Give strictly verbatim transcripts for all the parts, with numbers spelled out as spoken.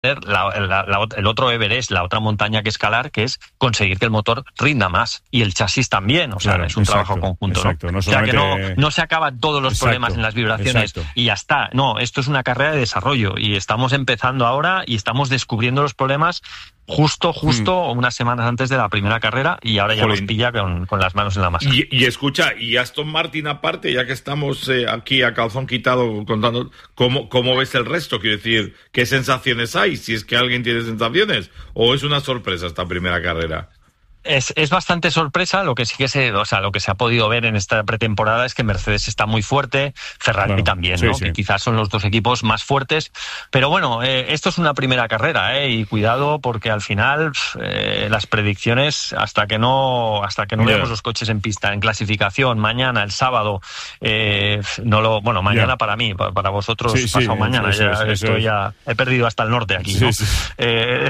La, la, la, el otro Everest, la otra montaña que escalar, que es conseguir que el motor rinda más y el chasis también, o sea, claro, es un exacto, trabajo conjunto, exacto, ¿no? No solamente... O sea, que no, no se acaban todos los exacto, problemas en las vibraciones exacto. y ya está. No, esto es una carrera de desarrollo y estamos empezando ahora y estamos descubriendo los problemas justo, justo mm. unas semanas antes de la primera carrera y ahora ya Jolín. nos pilla con, con las manos en la masa. Y, y escucha, y Aston Martin aparte, ya que estamos eh, aquí a calzón quitado contando, ¿cómo, ¿cómo ves el resto? Quiero decir, ¿qué sensaciones hay? Si es que alguien tiene sensaciones, ¿o es una sorpresa esta primera carrera? Es, es bastante sorpresa. Lo que sí que se, o sea, lo que se ha podido ver en esta pretemporada es que Mercedes está muy fuerte, Ferrari bueno, también, sí, ¿no? Sí. Que quizás son los dos equipos más fuertes. Pero bueno, eh, esto es una primera carrera, ¿eh? Y cuidado porque al final eh, las predicciones, hasta que no, hasta que no yeah. veamos los coches en pista, en clasificación, mañana, el sábado, eh, no lo, bueno, mañana yeah. para mí, para, para vosotros sí, pasado sí, mañana, eso, ya eso, estoy eso. ya, he perdido hasta el norte aquí, ¿no? Sí, sí. Eh,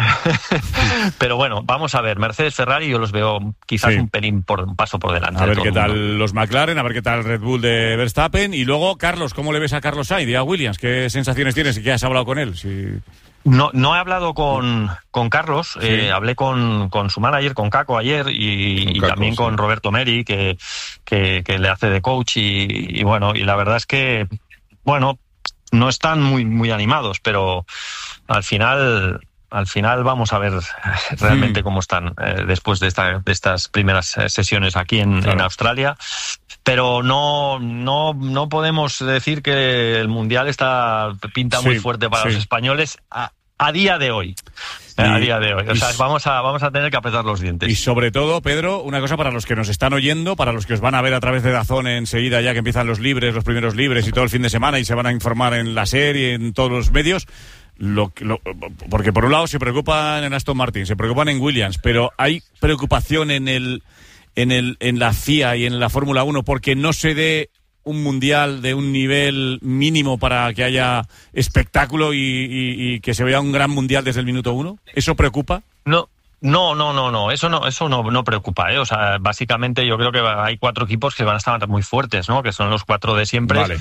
pero bueno, vamos a ver, Mercedes, Ferrari, yo los veo quizás sí. un pelín por un paso por delante. A ver qué tal los McLaren, a ver qué tal Red Bull de Verstappen. Y luego, Carlos, ¿cómo le ves a Carlos Sainz y a Williams? ¿Qué sensaciones tienes y qué has hablado con él? Si... No, no he hablado con, con Carlos, sí. eh, hablé con, con su manager, con Caco ayer y, con y Caco, también sí. con Roberto Meri, que, que, que le hace de coach y, y bueno, y la verdad es que, bueno, no están muy, muy animados, pero al final... Al final vamos a ver realmente mm. cómo están eh, después de, esta, de estas primeras sesiones aquí en, claro. en Australia. Pero no, no, no podemos decir que el Mundial está pinta sí, muy fuerte para sí. los españoles a, a día de hoy. Y, a día de hoy. O sea, vamos a, vamos a tener que apretar los dientes. Y sobre todo, Pedro, una cosa para los que nos están oyendo, para los que os van a ver a través de DAZN enseguida ya que empiezan los libres, los primeros libres y todo el fin de semana y se van a informar en la serie, en todos los medios. Lo, lo, porque por un lado se preocupan en Aston Martin, se preocupan en Williams, pero hay preocupación en el en el en la F I A y en la Fórmula uno porque no se dé un mundial de un nivel mínimo para que haya espectáculo y, y, y que se vea un gran mundial desde el minuto uno. ¿Eso preocupa? No. No, no, no, no, eso no, eso no, no preocupa, ¿eh? O sea, básicamente yo creo que hay cuatro equipos que van a estar muy fuertes, ¿no? Que son los cuatro de siempre. Vale.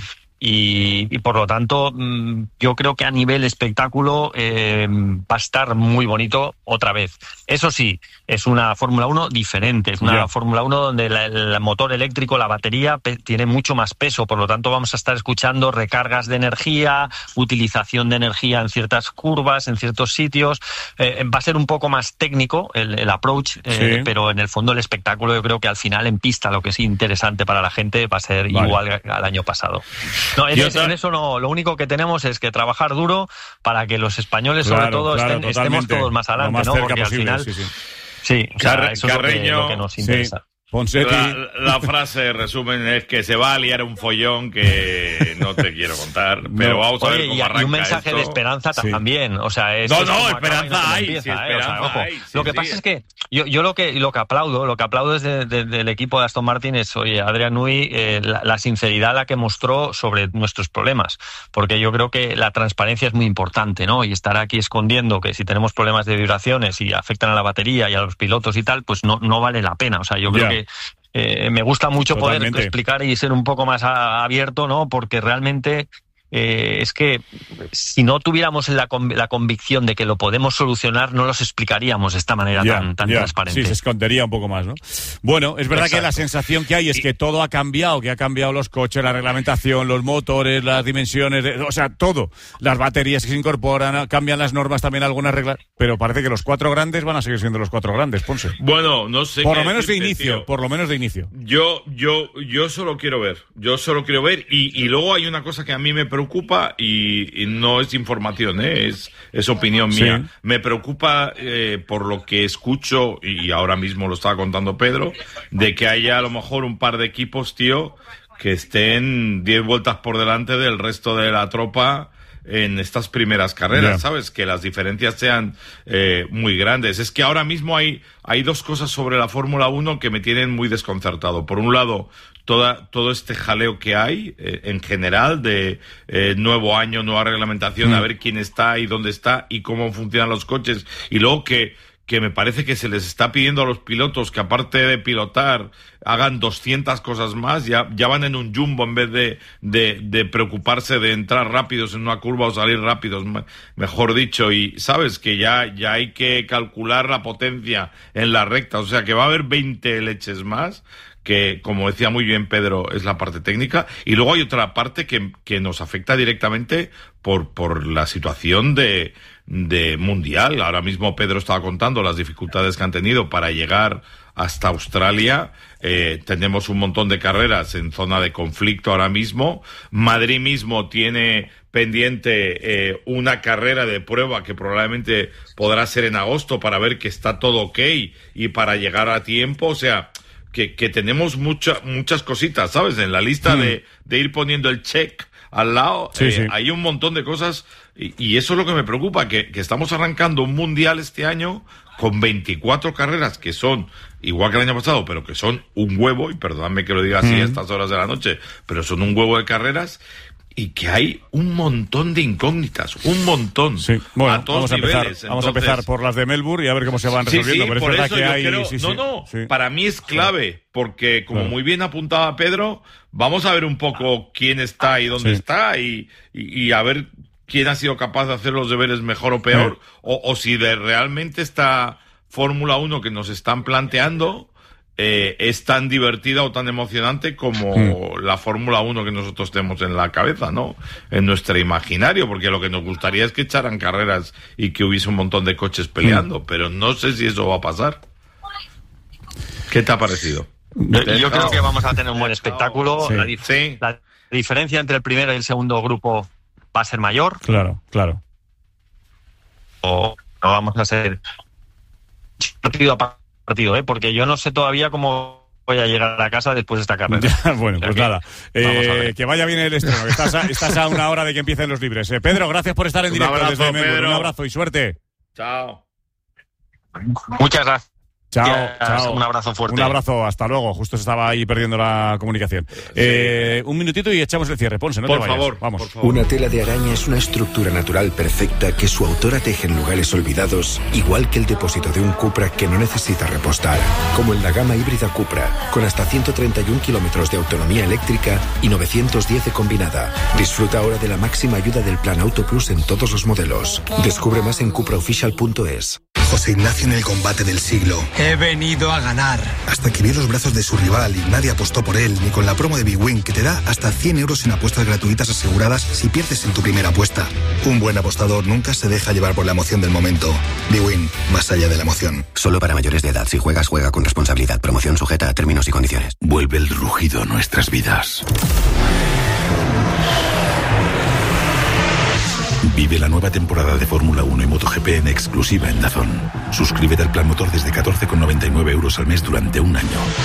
Y, y por lo tanto yo creo que a nivel espectáculo eh, va a estar muy bonito otra vez. Eso sí, es una Fórmula uno diferente, es una yeah. Fórmula uno donde la, el motor eléctrico, la batería pe- tiene mucho más peso, por lo tanto vamos a estar escuchando recargas de energía, utilización de energía en ciertas curvas, en ciertos sitios. Eh, va a ser un poco más técnico el, el approach, eh, sí. pero en el fondo el espectáculo yo creo que al final en pista lo que es interesante para la gente va a ser vale. igual al año pasado. No, en, es, en eso no, lo único que tenemos es que trabajar duro para que los españoles, claro, sobre todo, claro, estén, estemos todos más adelante, más ¿no? Porque posible, al final, sí, sí. sí o sea, Car- eso Carreño, es lo que, lo que nos interesa. Sí. La, la frase resumen es que se va a liar un follón que no te quiero contar, pero no. vamos a Oye, ver cómo y, arranca y un mensaje esto. de esperanza sí. también, o sea, es no, no, esperanza hay, empieza, sí, esperanza ¿eh? o sea, ojo, hay, sí, lo que sí. pasa es que yo, yo lo que lo que aplaudo, lo que aplaudo es de, de, del equipo de Aston Martin es, oye, Adrian Newey, eh, la, la sinceridad la que mostró sobre nuestros problemas, porque yo creo que la transparencia es muy importante, ¿no? Y estar aquí escondiendo que si tenemos problemas de vibraciones y afectan a la batería y a los pilotos y tal, pues no, no vale la pena, o sea, yo creo yeah. que Eh, me gusta mucho Totalmente. poder explicar y ser un poco más a, abierto, ¿no? Porque realmente eh, es que si no tuviéramos la, la convicción de que lo podemos solucionar, no los explicaríamos de esta manera yeah, tan, tan yeah. transparente. Sí, se escondería un poco más, ¿no? Bueno, es verdad Exacto. que la sensación que hay es que todo ha cambiado, que ha cambiado los coches, la reglamentación, los motores, las dimensiones, de, o sea, todo. Las baterías que se incorporan, cambian las normas también algunas reglas, pero parece que los cuatro grandes van a seguir siendo los cuatro grandes, Ponce. Bueno, no sé. Por lo menos decirte, de inicio, tío. por lo menos de inicio. Yo, yo, yo solo quiero ver, yo solo quiero ver y, y luego hay una cosa que a mí me preocupa preocupa y, y no es información, ¿eh? es, es opinión mía. Sí. Me preocupa eh, por lo que escucho, y ahora mismo lo estaba contando Pedro, de que haya a lo mejor un par de equipos, tío, que estén diez vueltas por delante del resto de la tropa en estas primeras carreras, yeah. ¿sabes? Que las diferencias sean eh, muy grandes. Es que ahora mismo hay, hay dos cosas sobre la Fórmula uno que me tienen muy desconcertado. Por un lado, toda, todo este jaleo que hay eh, en general de eh, nuevo año, nueva reglamentación, mm. a ver quién está y dónde está y cómo funcionan los coches. Y luego que que me parece que se les está pidiendo a los pilotos que aparte de pilotar hagan doscientas cosas más, ya, ya van en un jumbo en vez de, de, de preocuparse de entrar rápidos en una curva o salir rápidos, mejor dicho, y sabes que ya, ya hay que calcular la potencia en la recta, o sea que va a haber veinte leches más, que como decía muy bien Pedro, es la parte técnica, y luego hay otra parte que, que nos afecta directamente por, por la situación de, de mundial. Ahora mismo Pedro estaba contando las dificultades que han tenido para llegar hasta Australia. Eh, tenemos un montón de carreras en zona de conflicto ahora mismo. Madrid mismo tiene pendiente eh, una carrera de prueba que probablemente podrá ser en agosto para ver que está todo ok y para llegar a tiempo. O sea, que, que tenemos mucha, muchas cositas, ¿sabes? En la lista mm. de, de ir poniendo el check al lado, sí, eh, sí. hay un montón de cosas y, y eso es lo que me preocupa, que, que estamos arrancando un mundial este año con veinticuatro carreras que son igual que el año pasado, pero que son un huevo, y perdóname que lo diga así mm. a estas horas de la noche, pero son un huevo de carreras y que hay un montón de incógnitas, un montón. Sí. Bueno, a todos vamos a empezar, niveles. vamos Entonces, a empezar por las de Melbourne y a ver cómo se van resolviendo. Sí, sí, pero es por verdad eso que yo hay, creo, sí, no, sí, no, sí. para mí es clave, porque como claro. muy bien apuntaba Pedro, vamos a ver un poco quién está y dónde sí. está y, y, y a ver quién ha sido capaz de hacer los deberes mejor o peor, sí. o, o si de realmente esta Fórmula uno que nos están planteando eh, es tan divertida o tan emocionante como mm. la Fórmula uno que nosotros tenemos en la cabeza, ¿no? En nuestro imaginario, porque lo que nos gustaría es que echaran carreras y que hubiese un montón de coches peleando, mm. pero no sé si eso va a pasar. ¿Qué te ha parecido? Yo, yo creo que vamos a tener un buen espectáculo. Sí. La, dif- sí. la diferencia entre el primero y el segundo grupo va a ser mayor. Claro, claro. O no vamos a ser partido a partido, ¿eh? Porque yo no sé todavía cómo voy a llegar a casa después de esta carrera. Bueno, o sea pues que, nada. Eh, que vaya bien el estreno, que estás a, estás a una hora de que empiecen los libres. Eh, Pedro, gracias por estar en un directo abrazo, desde Melbourne. Pedro. Un abrazo y suerte. Chao. Muchas gracias. Chao, Ya, chao. Un abrazo fuerte. Un abrazo, hasta luego. Justo se estaba ahí perdiendo la comunicación. Sí. Eh, un minutito y echamos el cierre. Ponce, no por te vayas. Favor, Vamos. por favor. Una tela de araña es una estructura natural perfecta que su autora teje en lugares olvidados, igual que el depósito de un Cupra que no necesita repostar. Como en la gama híbrida Cupra, con hasta ciento treinta y un kilómetros de autonomía eléctrica y novecientos diez de combinada. Disfruta ahora de la máxima ayuda del Plan Auto Plus en todos los modelos. Descubre más en cupra oficial punto es. José Ignacio en el combate del siglo. He venido a ganar. Hasta que vio los brazos de su rival y nadie apostó por él, ni con la promo de Big Win, que te da hasta cien euros en apuestas gratuitas aseguradas si pierdes en tu primera apuesta. Un buen apostador nunca se deja llevar por la emoción del momento. Big Win, más allá de la emoción. Solo para mayores de edad. Si juegas, juega con responsabilidad. Promoción sujeta a términos y condiciones. Vuelve el rugido a nuestras vidas. Vive la nueva temporada de Fórmula uno y MotoGP en exclusiva en DAZN. Suscríbete al plan motor desde catorce con noventa y nueve euros al mes durante un año.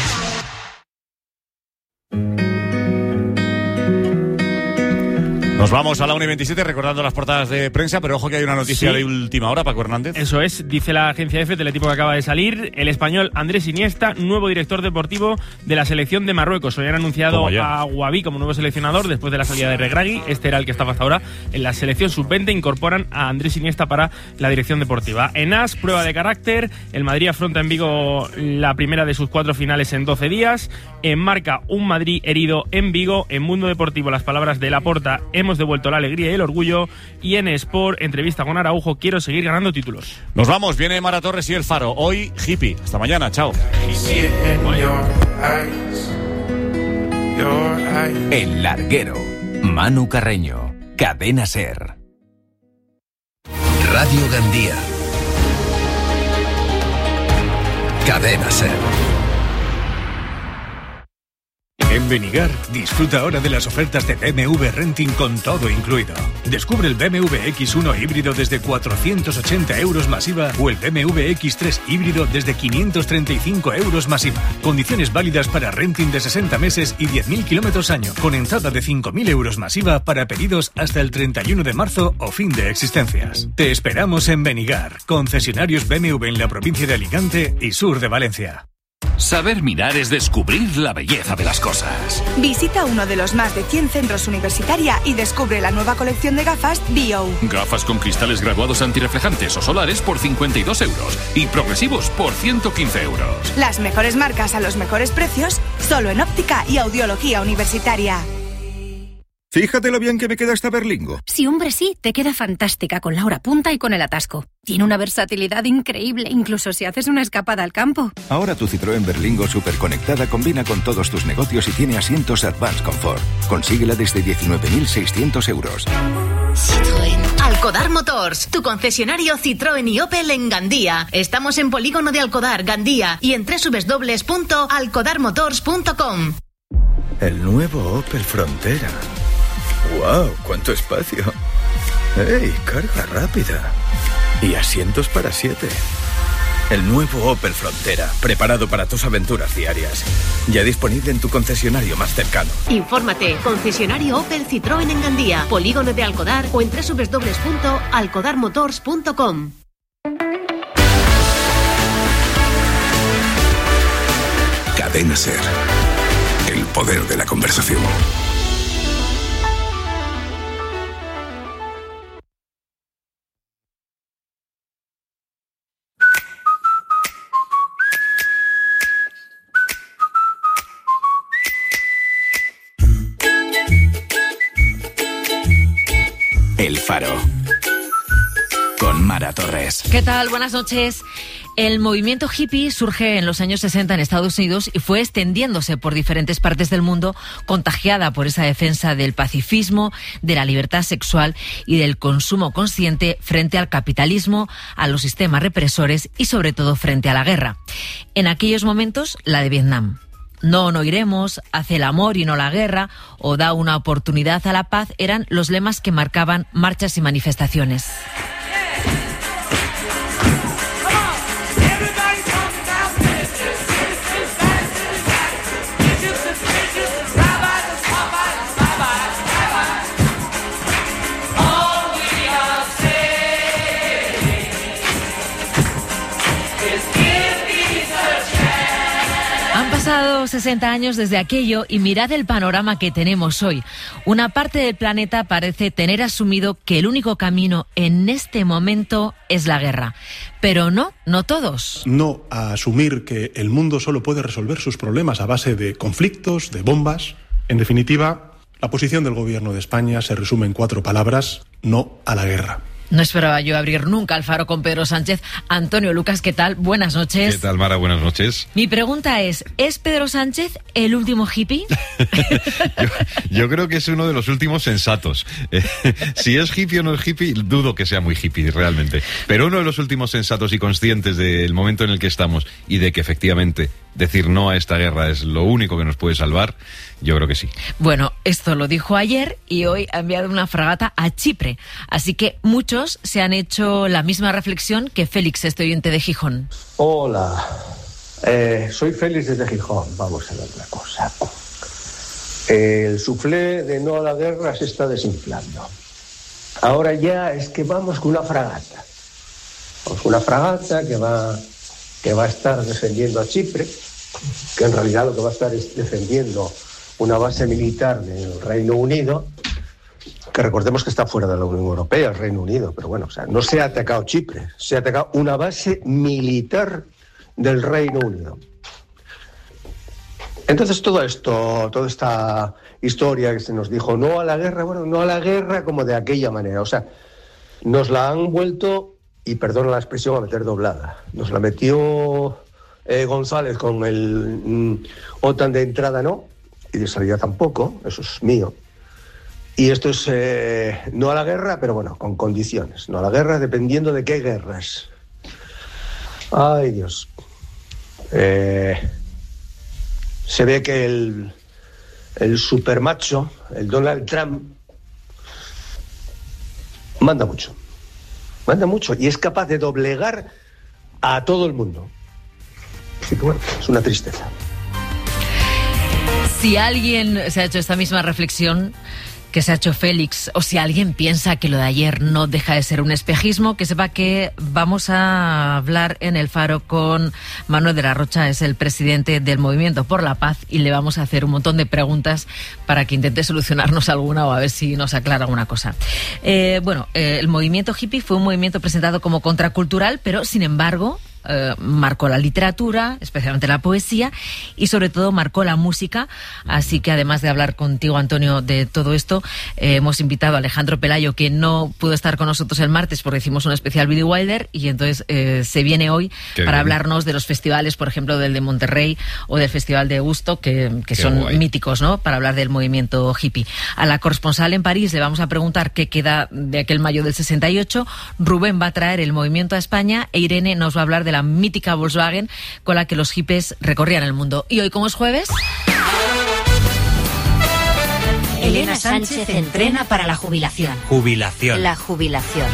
Nos vamos a la una y veintisiete recordando las portadas de prensa, pero ojo que hay una noticia sí. de última hora, Paco Hernández. Eso es, dice la agencia F, teletipo que acaba de salir, el español Andrés Iniesta, nuevo director deportivo de la selección de Marruecos. Hoy han anunciado a Guaví como nuevo seleccionador después de la salida de Regragui. Este era el que estaba hasta ahora en la selección sub veinte. Incorporan a Andrés Iniesta para la dirección deportiva. En A S, prueba de carácter, el Madrid afronta en Vigo la primera de sus cuatro finales en doce días. En Marca, un Madrid herido en Vigo. En Mundo Deportivo, las palabras de Laporta, hemos devuelto la alegría y el orgullo. Y en Sport, entrevista con Araujo, quiero seguir ganando títulos. Nos vamos, viene Mara Torres y El Faro. Hoy, hippie. Hasta mañana, chao. El Larguero. Manu Carreño. Cadena SER. Radio Gandía. Cadena SER. En Benigar, disfruta ahora de las ofertas de B M W Renting con todo incluido. Descubre el B M W X uno híbrido desde cuatrocientos ochenta euros más I V A o el B M W X tres híbrido desde quinientos treinta y cinco euros más I V A. Condiciones válidas para renting de sesenta meses y diez mil kilómetros año, con entrada de cinco mil euros más I V A para pedidos hasta el treinta y uno de marzo o fin de existencias. Te esperamos en Benigar, concesionarios B M W en la provincia de Alicante y sur de Valencia. Saber mirar es descubrir la belleza de las cosas. Visita uno de los más de cien centros Universitaria y descubre la nueva colección de gafas B O. Gafas con cristales graduados antirreflejantes o solares por cincuenta y dos euros y progresivos por ciento quince euros. Las mejores marcas a los mejores precios, solo en óptica y audiología universitaria. Fíjate lo bien que me queda esta Berlingo. Sí, hombre, sí, te queda fantástica con la hora punta y con el atasco. Tiene una versatilidad increíble, incluso si haces una escapada al campo. Ahora tu Citroën Berlingo superconectada combina con todos tus negocios y tiene asientos Advanced Comfort. Consíguela desde diecinueve mil seiscientos euros. Citroën. Alcodar Motors, tu concesionario Citroën y Opel en Gandía. Estamos en Polígono de Alcodar, Gandía, y en doble u doble u doble u punto alcodar motors punto com. El nuevo Opel Frontera. ¡Wow! ¡Cuánto espacio! ¡Ey! Carga rápida. Y asientos para siete. El nuevo Opel Frontera, preparado para tus aventuras diarias. Ya disponible en tu concesionario más cercano. Infórmate, concesionario Opel Citroën en Gandía, Polígono de Alcodar o en doble u doble u doble u punto alcodar motors punto com. Cadena SER. El poder de la conversación. El Faro. Con Mara Torres. ¿Qué tal? Buenas noches. El movimiento hippie surge en los años sesenta en Estados Unidos y fue extendiéndose por diferentes partes del mundo, contagiada por esa defensa del pacifismo, de la libertad sexual y del consumo consciente frente al capitalismo, a los sistemas represores y sobre todo frente a la guerra. En aquellos momentos, la de Vietnam. No, no iremos, hace el amor y no la guerra, o da una oportunidad a la paz, eran los lemas que marcaban marchas y manifestaciones. Han pasado sesenta años desde aquello y mirad el panorama que tenemos hoy. Una parte del planeta parece tener asumido que el único camino en este momento es la guerra. Pero no, no todos. No a asumir que el mundo solo puede resolver sus problemas a base de conflictos, de bombas. En definitiva, la posición del gobierno de España se resume en cuatro palabras: no a la guerra. No esperaba yo abrir nunca el Faro con Pedro Sánchez. Antonio Lucas, ¿qué tal? Buenas noches. ¿Qué tal, Mara? Buenas noches. Mi pregunta es, ¿es Pedro Sánchez el último hippie? yo, yo creo que es uno de los últimos sensatos. Eh, si es hippie o no es hippie, dudo que sea muy hippie, realmente. Pero uno de los últimos sensatos y conscientes del momento en el que estamos y de que efectivamente decir no a esta guerra es lo único que nos puede salvar, yo creo que sí. Bueno, esto lo dijo ayer y hoy ha enviado una fragata a Chipre. Así que muchos se han hecho la misma reflexión que Félix, este oyente de Gijón. Hola, eh, soy Félix desde Gijón. Vamos a ver una cosa. El suflé de no a la guerra se está desinflando. Ahora ya es que vamos con una fragata. Vamos con una fragata que va, que va a estar defendiendo a Chipre, que en realidad lo que va a estar es defendiendo una base militar del Reino Unido, que recordemos que está fuera de la Unión Europea, el Reino Unido, pero bueno, o sea, no se ha atacado Chipre, se ha atacado una base militar del Reino Unido. Entonces todo esto, toda esta historia que se nos dijo, no a la guerra, bueno, no a la guerra como de aquella manera, o sea, nos la han vuelto, y perdona la expresión, a meter doblada. Nos la metió eh, González con el mm, OTAN de entrada no, y de salida tampoco, eso es mío. Y esto es eh, no a la guerra, pero bueno, con condiciones. No a la guerra dependiendo de qué guerras. Ay, Dios. Eh, se ve que el, el supermacho, el Donald Trump, manda mucho. Manda mucho y es capaz de doblegar a todo el mundo. Así que bueno, es una tristeza. Si alguien se ha hecho esta misma reflexión que se ha hecho Félix, o si alguien piensa que lo de ayer no deja de ser un espejismo, que sepa que vamos a hablar en El Faro con Manuel de la Rocha, es el presidente del Movimiento por la Paz, y le vamos a hacer un montón de preguntas para que intente solucionarnos alguna o a ver si nos aclara alguna cosa. Eh, bueno, eh, el movimiento hippie fue un movimiento presentado como contracultural, pero sin embargo Eh, marcó la literatura, especialmente la poesía, y sobre todo marcó la música. Así que además de hablar contigo, Antonio, de todo esto, eh, hemos invitado a Alejandro Pelayo, que no pudo estar con nosotros el martes porque hicimos un especial Billy Wilder, y entonces eh, se viene hoy Qué para bien. hablarnos de los festivales, por ejemplo, del de Monterrey o del Festival de Woodstock, que, que son guay. míticos, ¿no?, para hablar del movimiento hippie. A la corresponsal en París le vamos a preguntar qué queda de aquel mayo del sesenta y ocho. Rubén va a traer el movimiento a España e Irene nos va a hablar de la mítica Volkswagen con la que los hippies recorrían el mundo. Y hoy, como es jueves, Elena Sánchez entrena para la jubilación. Jubilación. La jubilación.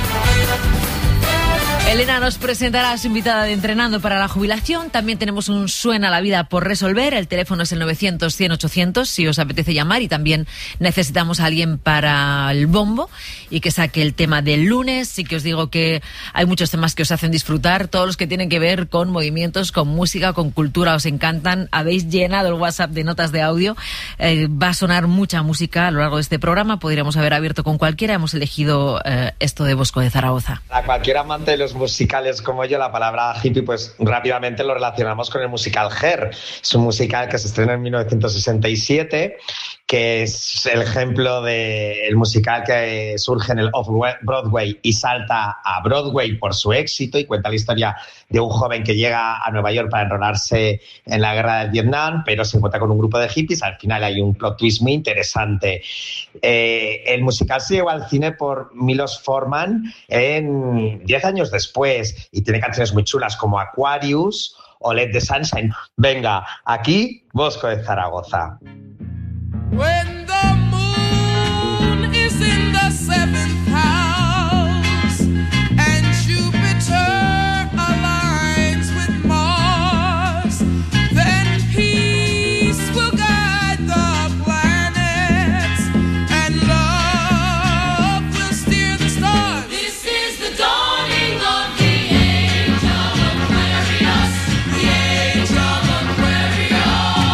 Elena nos presentará a su invitada de Entrenando para la Jubilación. También tenemos un Suena la Vida por resolver. El teléfono es el novecientos, cien, ochocientos si os apetece llamar. Y también necesitamos a alguien para el bombo y que saque el tema del lunes. Sí que os digo que hay muchos temas que os hacen disfrutar. Todos los que tienen que ver con movimientos, con música, con cultura, os encantan. Habéis llenado el WhatsApp de notas de audio. Eh, va a sonar mucha música a lo largo de este programa. Podríamos haber abierto con cualquiera. Hemos elegido eh, esto de Bosco de Zaragoza. A cualquier amante de los musicales como yo, la palabra hippie, pues rápidamente lo relacionamos con el musical Hair. Es un musical que se estrenó en mil novecientos sesenta y siete, que es el ejemplo del musical que surge en el Off-Broadway y salta a Broadway por su éxito, y cuenta la historia de un joven que llega a Nueva York para enrolarse en la guerra del Vietnam, pero se encuentra con un grupo de hippies. Al final hay un plot twist muy interesante. Eh, el musical se llevó al cine por Milos Forman en diez años después, y tiene canciones muy chulas como Aquarius o Let the Sunshine. Venga, aquí Bosco de Zaragoza. When the moon is in the seventh house and Jupiter aligns with Mars, then peace will guide the planets and love will steer the stars. This is the dawning of the age of Aquarius, the age of Aquarius.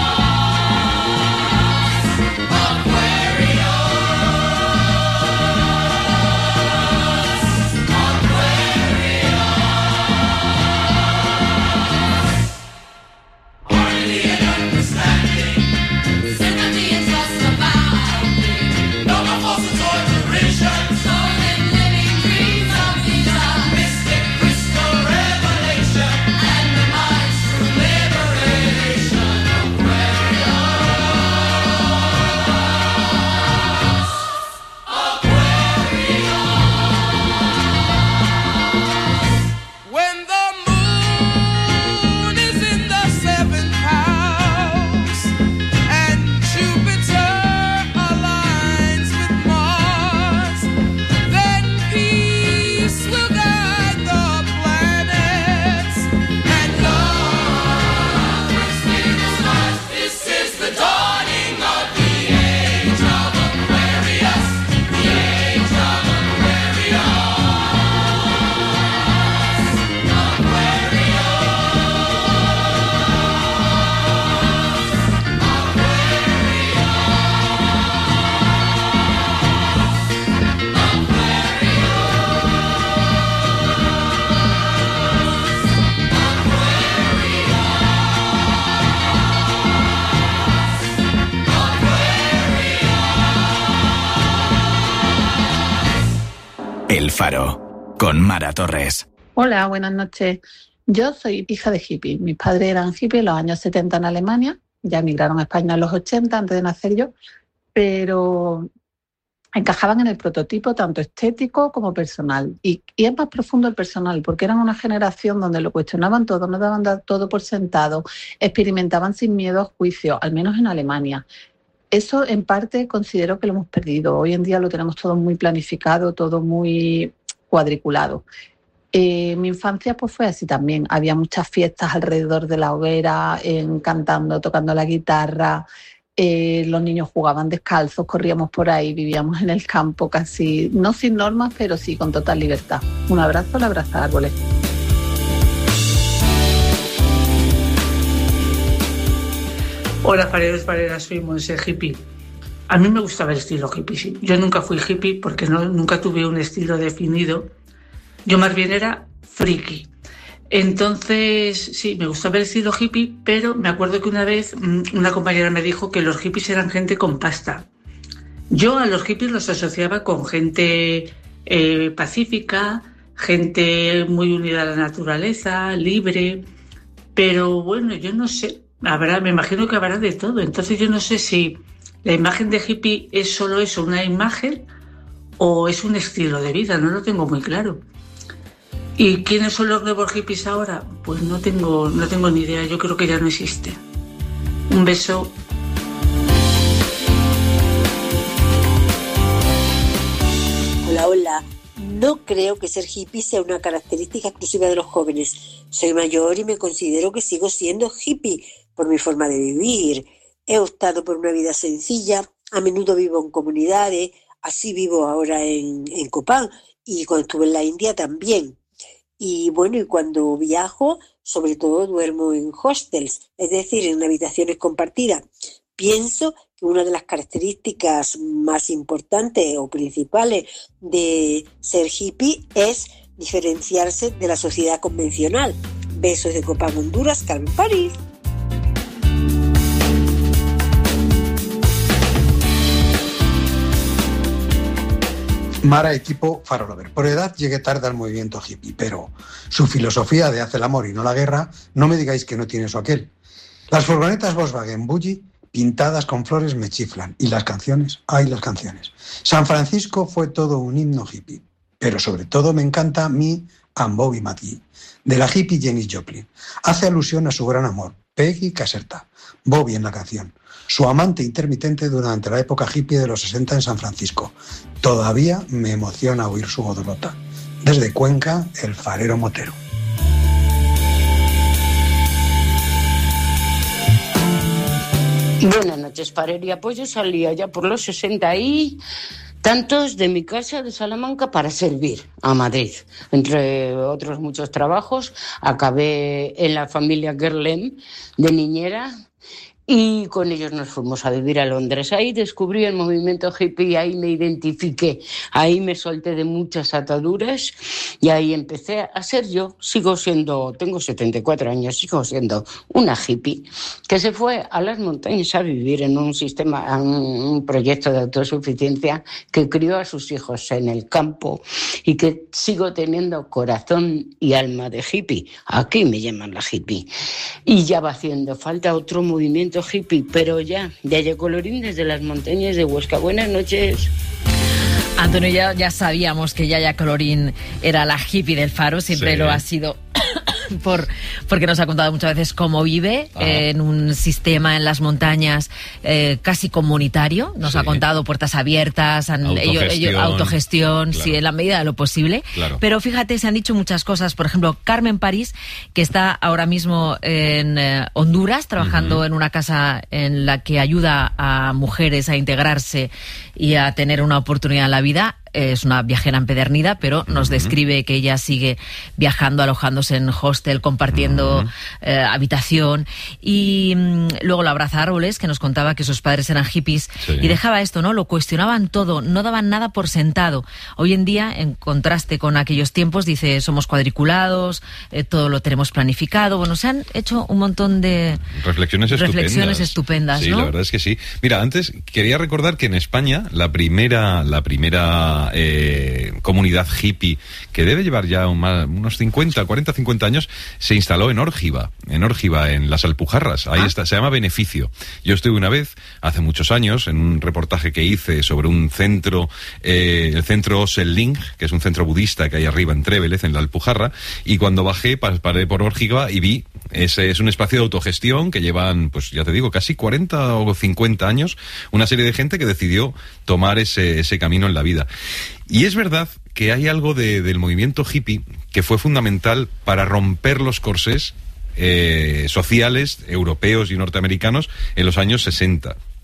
El Faro, con Mara Torres. Hola, buenas noches. Yo soy hija de hippie. Mis padres eran hippies en los años setenta en Alemania. Ya emigraron a España en los ochenta, antes de nacer yo. Pero encajaban en el prototipo tanto estético como personal. Y, y es más profundo el personal, porque eran una generación donde lo cuestionaban todo, no daban todo por sentado, experimentaban sin miedo a juicio, al menos en Alemania. Eso, en parte, considero que lo hemos perdido. Hoy en día lo tenemos todo muy planificado, todo muy cuadriculado. Eh, mi infancia pues fue así también. Había muchas fiestas alrededor de la hoguera, en, cantando, tocando la guitarra. Eh, los niños jugaban descalzos, corríamos por ahí, vivíamos en el campo casi, no sin normas, pero sí con total libertad. Un abrazo, la abraza árboles. Hola, fareros, fareras, soy Monse hippie. A mí me gustaba el estilo hippie, sí. Yo nunca fui hippie porque no, nunca tuve un estilo definido. Yo más bien era friki. Entonces, sí, me gustaba el estilo hippie, pero me acuerdo que una vez una compañera me dijo que los hippies eran gente con pasta. Yo a los hippies los asociaba con gente eh, pacífica, gente muy unida a la naturaleza, libre, pero bueno, yo no sé, habrá, me imagino que habrá de todo. Entonces yo no sé si la imagen de hippie es solo eso, una imagen, o es un estilo de vida, no lo tengo muy claro. ¿Y quiénes son los nuevos hippies ahora? Pues no tengo, no tengo ni idea, yo creo que ya no existe. Un beso. Hola, hola. No creo que ser hippie sea una característica exclusiva de los jóvenes. Soy mayor y me considero que sigo siendo hippie por mi forma de vivir. He optado por una vida sencilla, a menudo vivo en comunidades, así vivo ahora en, en Copán y cuando estuve en la India también. Y bueno, y cuando viajo, sobre todo duermo en hostels, es decir, en habitaciones compartidas. Pienso que una de las características más importantes o principales de ser hippie es diferenciarse de la sociedad convencional. Besos de Copán, Honduras, Carmen París. Mara, equipo Farolover. Por edad llegué tarde al movimiento hippie, pero su filosofía de hace el amor y no la guerra, no me digáis que no tiene eso aquel. Las furgonetas Volkswagen Bulli pintadas con flores me chiflan. Y las canciones, ay, las canciones. San Francisco fue todo un himno hippie, pero sobre todo me encanta mi and Bobby McGee, de la hippie Janis Joplin. Hace alusión a su gran amor, Peggy Caserta. Bobby en la canción. Su amante intermitente durante la época hippie de los sesenta en San Francisco. Todavía me emociona oír su godolota. Desde Cuenca, el farero motero. Buenas noches, farería. Pues yo salía ya por los sesenta y tantos de mi casa de Salamanca para servir a Madrid. Entre otros muchos trabajos, acabé en la familia Gerlem de niñera. Y con ellos nos fuimos a vivir a Londres. Ahí descubrí el movimiento hippie, ahí me identifiqué, ahí me solté de muchas ataduras y ahí empecé a ser yo. Sigo siendo, tengo setenta y cuatro años, sigo siendo una hippie que se fue a las montañas a vivir en un sistema, en un proyecto de autosuficiencia que crió a sus hijos en el campo y que sigo teniendo corazón y alma de hippie. Aquí me llaman la hippie. Y ya va haciendo falta otro movimiento hippie, pero ya, ya llegó Colorín desde las montañas de Huesca. Buenas noches. Antonio, ya, ya sabíamos que Yaya Colorín era la hippie del Faro, siempre sí. Lo ha sido por porque nos ha contado muchas veces cómo vive eh, en un sistema en las montañas eh, casi comunitario. Nos sí. ha contado puertas abiertas, han, autogestión, ellos, ellos, autogestión claro. sí, en la medida de lo posible. Claro. Pero fíjate, se han dicho muchas cosas. Por ejemplo, Carmen París, que está ahora mismo en eh, Honduras, trabajando uh-huh. en una casa en la que ayuda a mujeres a integrarse y a tener una oportunidad en la vida. Es una viajera empedernida, pero nos uh-huh. describe que ella sigue viajando, alojándose en hostel, compartiendo uh-huh. eh, habitación. Y mmm, luego la abraza árboles, que nos contaba que sus padres eran hippies. Sí. Y dejaba esto, ¿no? Lo cuestionaban todo, no daban nada por sentado. Hoy en día, en contraste con aquellos tiempos, dice, somos cuadriculados, eh, todo lo tenemos planificado. Bueno, se han hecho un montón de reflexiones estupendas. Reflexiones estupendas, sí, ¿no? La verdad es que sí. Mira, antes quería recordar que en España la primera, la primera Eh, comunidad hippie que debe llevar ya un, unos cincuenta, cuarenta, cincuenta años se instaló en Órgiva, en Órgiva, en las Alpujarras. Ahí ah. está, se llama Beneficio. Yo estuve una vez, hace muchos años, en un reportaje que hice sobre un centro, eh, el centro Oselling, que es un centro budista que hay arriba en Trévelez, en la Alpujarra, y cuando bajé, paré por Órgiva y vi, ese es un espacio de autogestión que llevan, pues ya te digo, casi cuarenta o cincuenta años, una serie de gente que decidió tomar ese, ese camino en la vida. Y es verdad que hay algo de, del movimiento hippie que fue fundamental para romper los corsés eh, sociales europeos y norteamericanos en los años sesenta.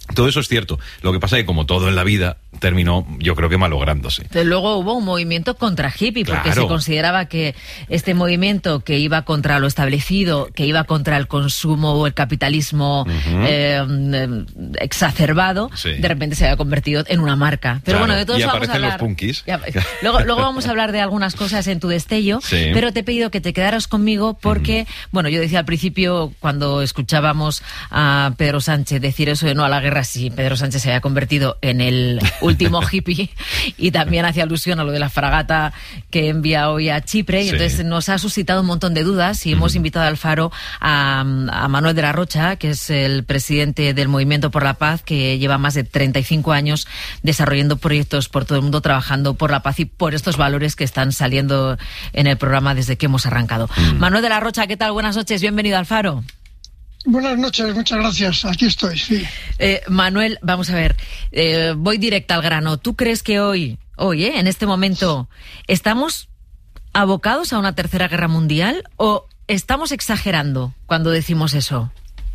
Todo eso es cierto. Lo que pasa es que, como todo en la vida, terminó, yo creo que malográndose. Pero luego hubo un movimiento contra hippie, porque Claro. se consideraba que este movimiento que iba contra lo establecido, que iba contra el consumo o el capitalismo Ujú. eh, eh, exacerbado, Sí. de repente se había convertido en una marca. Pero Claro, bueno, de todo y eso vamos a aparecen los hablar. punkis. Ya, luego, luego vamos a hablar de algunas cosas en tu destello, Sí. pero te he pedido que te quedaras conmigo porque, bueno, yo decía al principio, cuando escuchábamos a Pedro Sánchez decir eso de no a la guerra, sí, Pedro Sánchez se había convertido en el último hippie, y también hacía alusión a lo de la fragata que envía hoy a Chipre, y Sí. entonces nos ha suscitado un montón de dudas, y hemos invitado al Faro a, a Manuel de la Rocha, que es el presidente del Movimiento por la Paz, que lleva más de treinta y cinco años desarrollando proyectos por todo el mundo, trabajando por la paz y por estos valores que están saliendo en el programa desde que hemos arrancado. Manuel de la Rocha, ¿qué tal? Buenas noches, bienvenido al Faro. Buenas noches, muchas gracias. Aquí estoy, sí. Eh, Manuel, vamos a ver, eh, voy directa al grano. ¿Tú crees que hoy, hoy, eh, en este momento, estamos abocados a una tercera guerra mundial o estamos exagerando cuando decimos eso?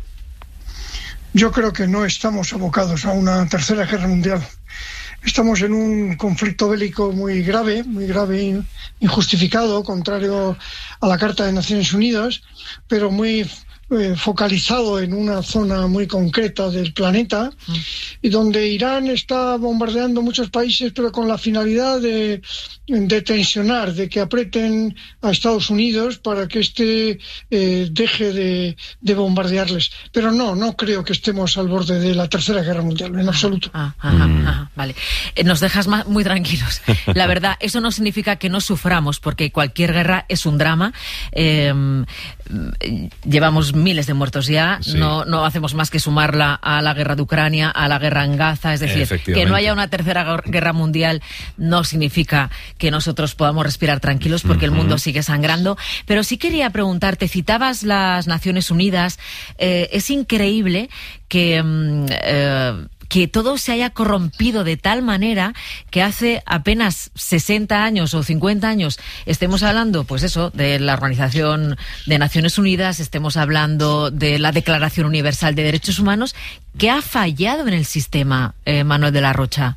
Yo creo que no estamos abocados a una tercera guerra mundial. Estamos en un conflicto bélico muy grave, muy grave, injustificado, contrario a la Carta de Naciones Unidas, pero muy eh, focalizado en una zona muy concreta del planeta, mm. y donde Irán está bombardeando muchos países, pero con la finalidad de, de tensionar, de que aprieten a Estados Unidos para que éste eh, deje de, de bombardearles. Pero no, no creo que estemos al borde de la Tercera Guerra Mundial, en absoluto. Ah, ajá, ajá, vale. Eh, nos dejas más, muy tranquilos. La verdad, eso no significa que no suframos, porque cualquier guerra es un drama. Eh, llevamos miles de muertos ya, sí. no, no hacemos más que sumarla a la guerra de Ucrania, a la guerra en Gaza, es decir, que no haya una tercera guerra mundial no significa que nosotros podamos respirar tranquilos, porque uh-huh. el mundo sigue sangrando. Pero sí quería preguntarte, citabas las Naciones Unidas, eh, es increíble que... Eh, que todo se haya corrompido de tal manera que hace apenas sesenta años o cincuenta años estemos hablando, pues eso, de la Organización de Naciones Unidas, estemos hablando de la Declaración Universal de Derechos Humanos, que ha fallado en el sistema, eh, Manuel de la Rocha.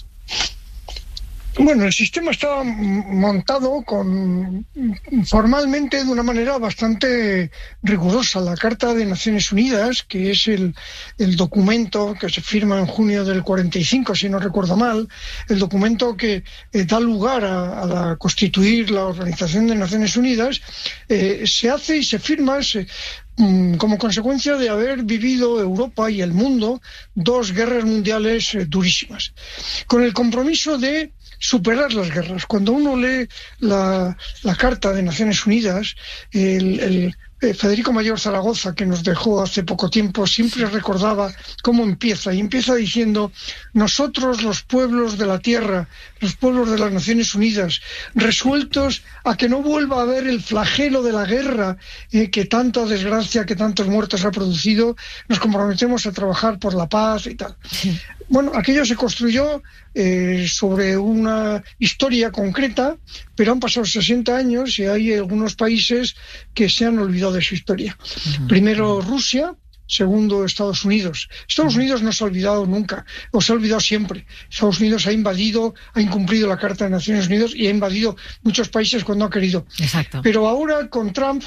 Bueno, el sistema estaba montado con formalmente de una manera bastante rigurosa. La Carta de Naciones Unidas, que es el, el documento que se firma en junio del cuarenta y cinco, si no recuerdo mal, el documento que eh, da lugar a, a la, constituir la Organización de Naciones Unidas, eh, se hace y se firma se, como consecuencia de haber vivido Europa y el mundo dos guerras mundiales eh, durísimas, con el compromiso de superar las guerras. Cuando uno lee la, la Carta de Naciones Unidas, el, el eh, Federico Mayor Zaragoza, que nos dejó hace poco tiempo, siempre recordaba cómo empieza, y empieza diciendo: nosotros, los pueblos de la tierra, los pueblos de las Naciones Unidas, resueltos a que no vuelva a haber el flagelo de la guerra eh, que tanta desgracia, que tantos muertos ha producido, nos comprometemos a trabajar por la paz y tal. Sí. Bueno, aquello se construyó eh, sobre una historia concreta, pero han pasado sesenta años y hay algunos países que se han olvidado de su historia. Uh-huh. Primero Rusia, segundo Estados Unidos. Estados uh-huh. Unidos no se ha olvidado nunca, o se ha olvidado siempre. Estados Unidos ha invadido, ha incumplido la Carta de Naciones Unidas y ha invadido muchos países cuando ha querido. Exacto. Pero ahora con Trump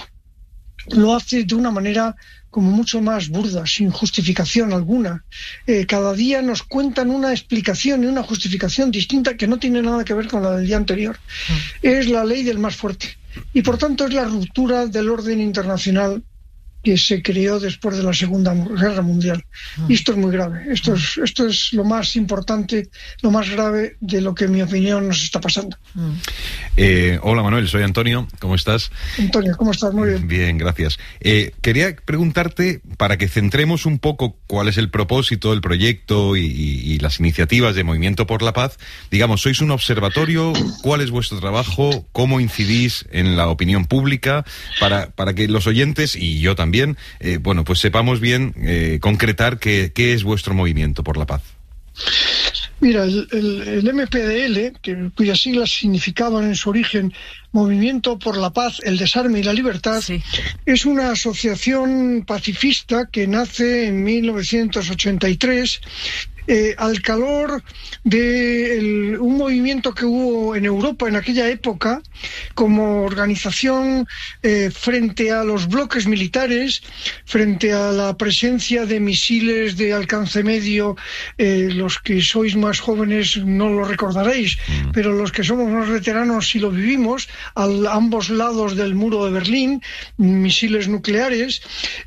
lo hace de una manera como mucho más burda, sin justificación alguna. Eh, cada día nos cuentan una explicación y una justificación distinta que no tiene nada que ver con la del día anterior. Mm. Es la ley del más fuerte. Y por tanto es la ruptura del orden internacional que se creó después de la Segunda Guerra Mundial. Mm. Y esto es muy grave. Esto es, esto es lo más importante, lo más grave de lo que, en mi opinión, nos está pasando. Mm. Eh, hola Manuel, soy Antonio. ¿Cómo estás? Antonio, ¿cómo estás? Muy bien. Bien, gracias. Eh, quería preguntarte, para que centremos un poco cuál es el propósito, el proyecto y, y, y las iniciativas de Movimiento por la Paz. Digamos, ¿sois un observatorio? ¿Cuál es vuestro trabajo? ¿Cómo incidís en la opinión pública? Para, para que los oyentes, y yo también, Bien, eh, bueno, pues sepamos bien eh, concretar qué, qué es vuestro Movimiento por la Paz. Mira, el, el, el M P D L, que, cuyas siglas significaban en su origen Movimiento por la Paz, el Desarme y la Libertad, sí. Es una asociación pacifista que nace en mil novecientos ochenta y tres eh, al calor de el, un movimiento que hubo en Europa en aquella época como organización eh, frente a los bloques militares, frente a la presencia de misiles de alcance medio. Eh, los que sois más jóvenes no lo recordaréis, mm. pero los que somos más veteranos sí lo vivimos, a ambos lados del muro de Berlín, misiles nucleares,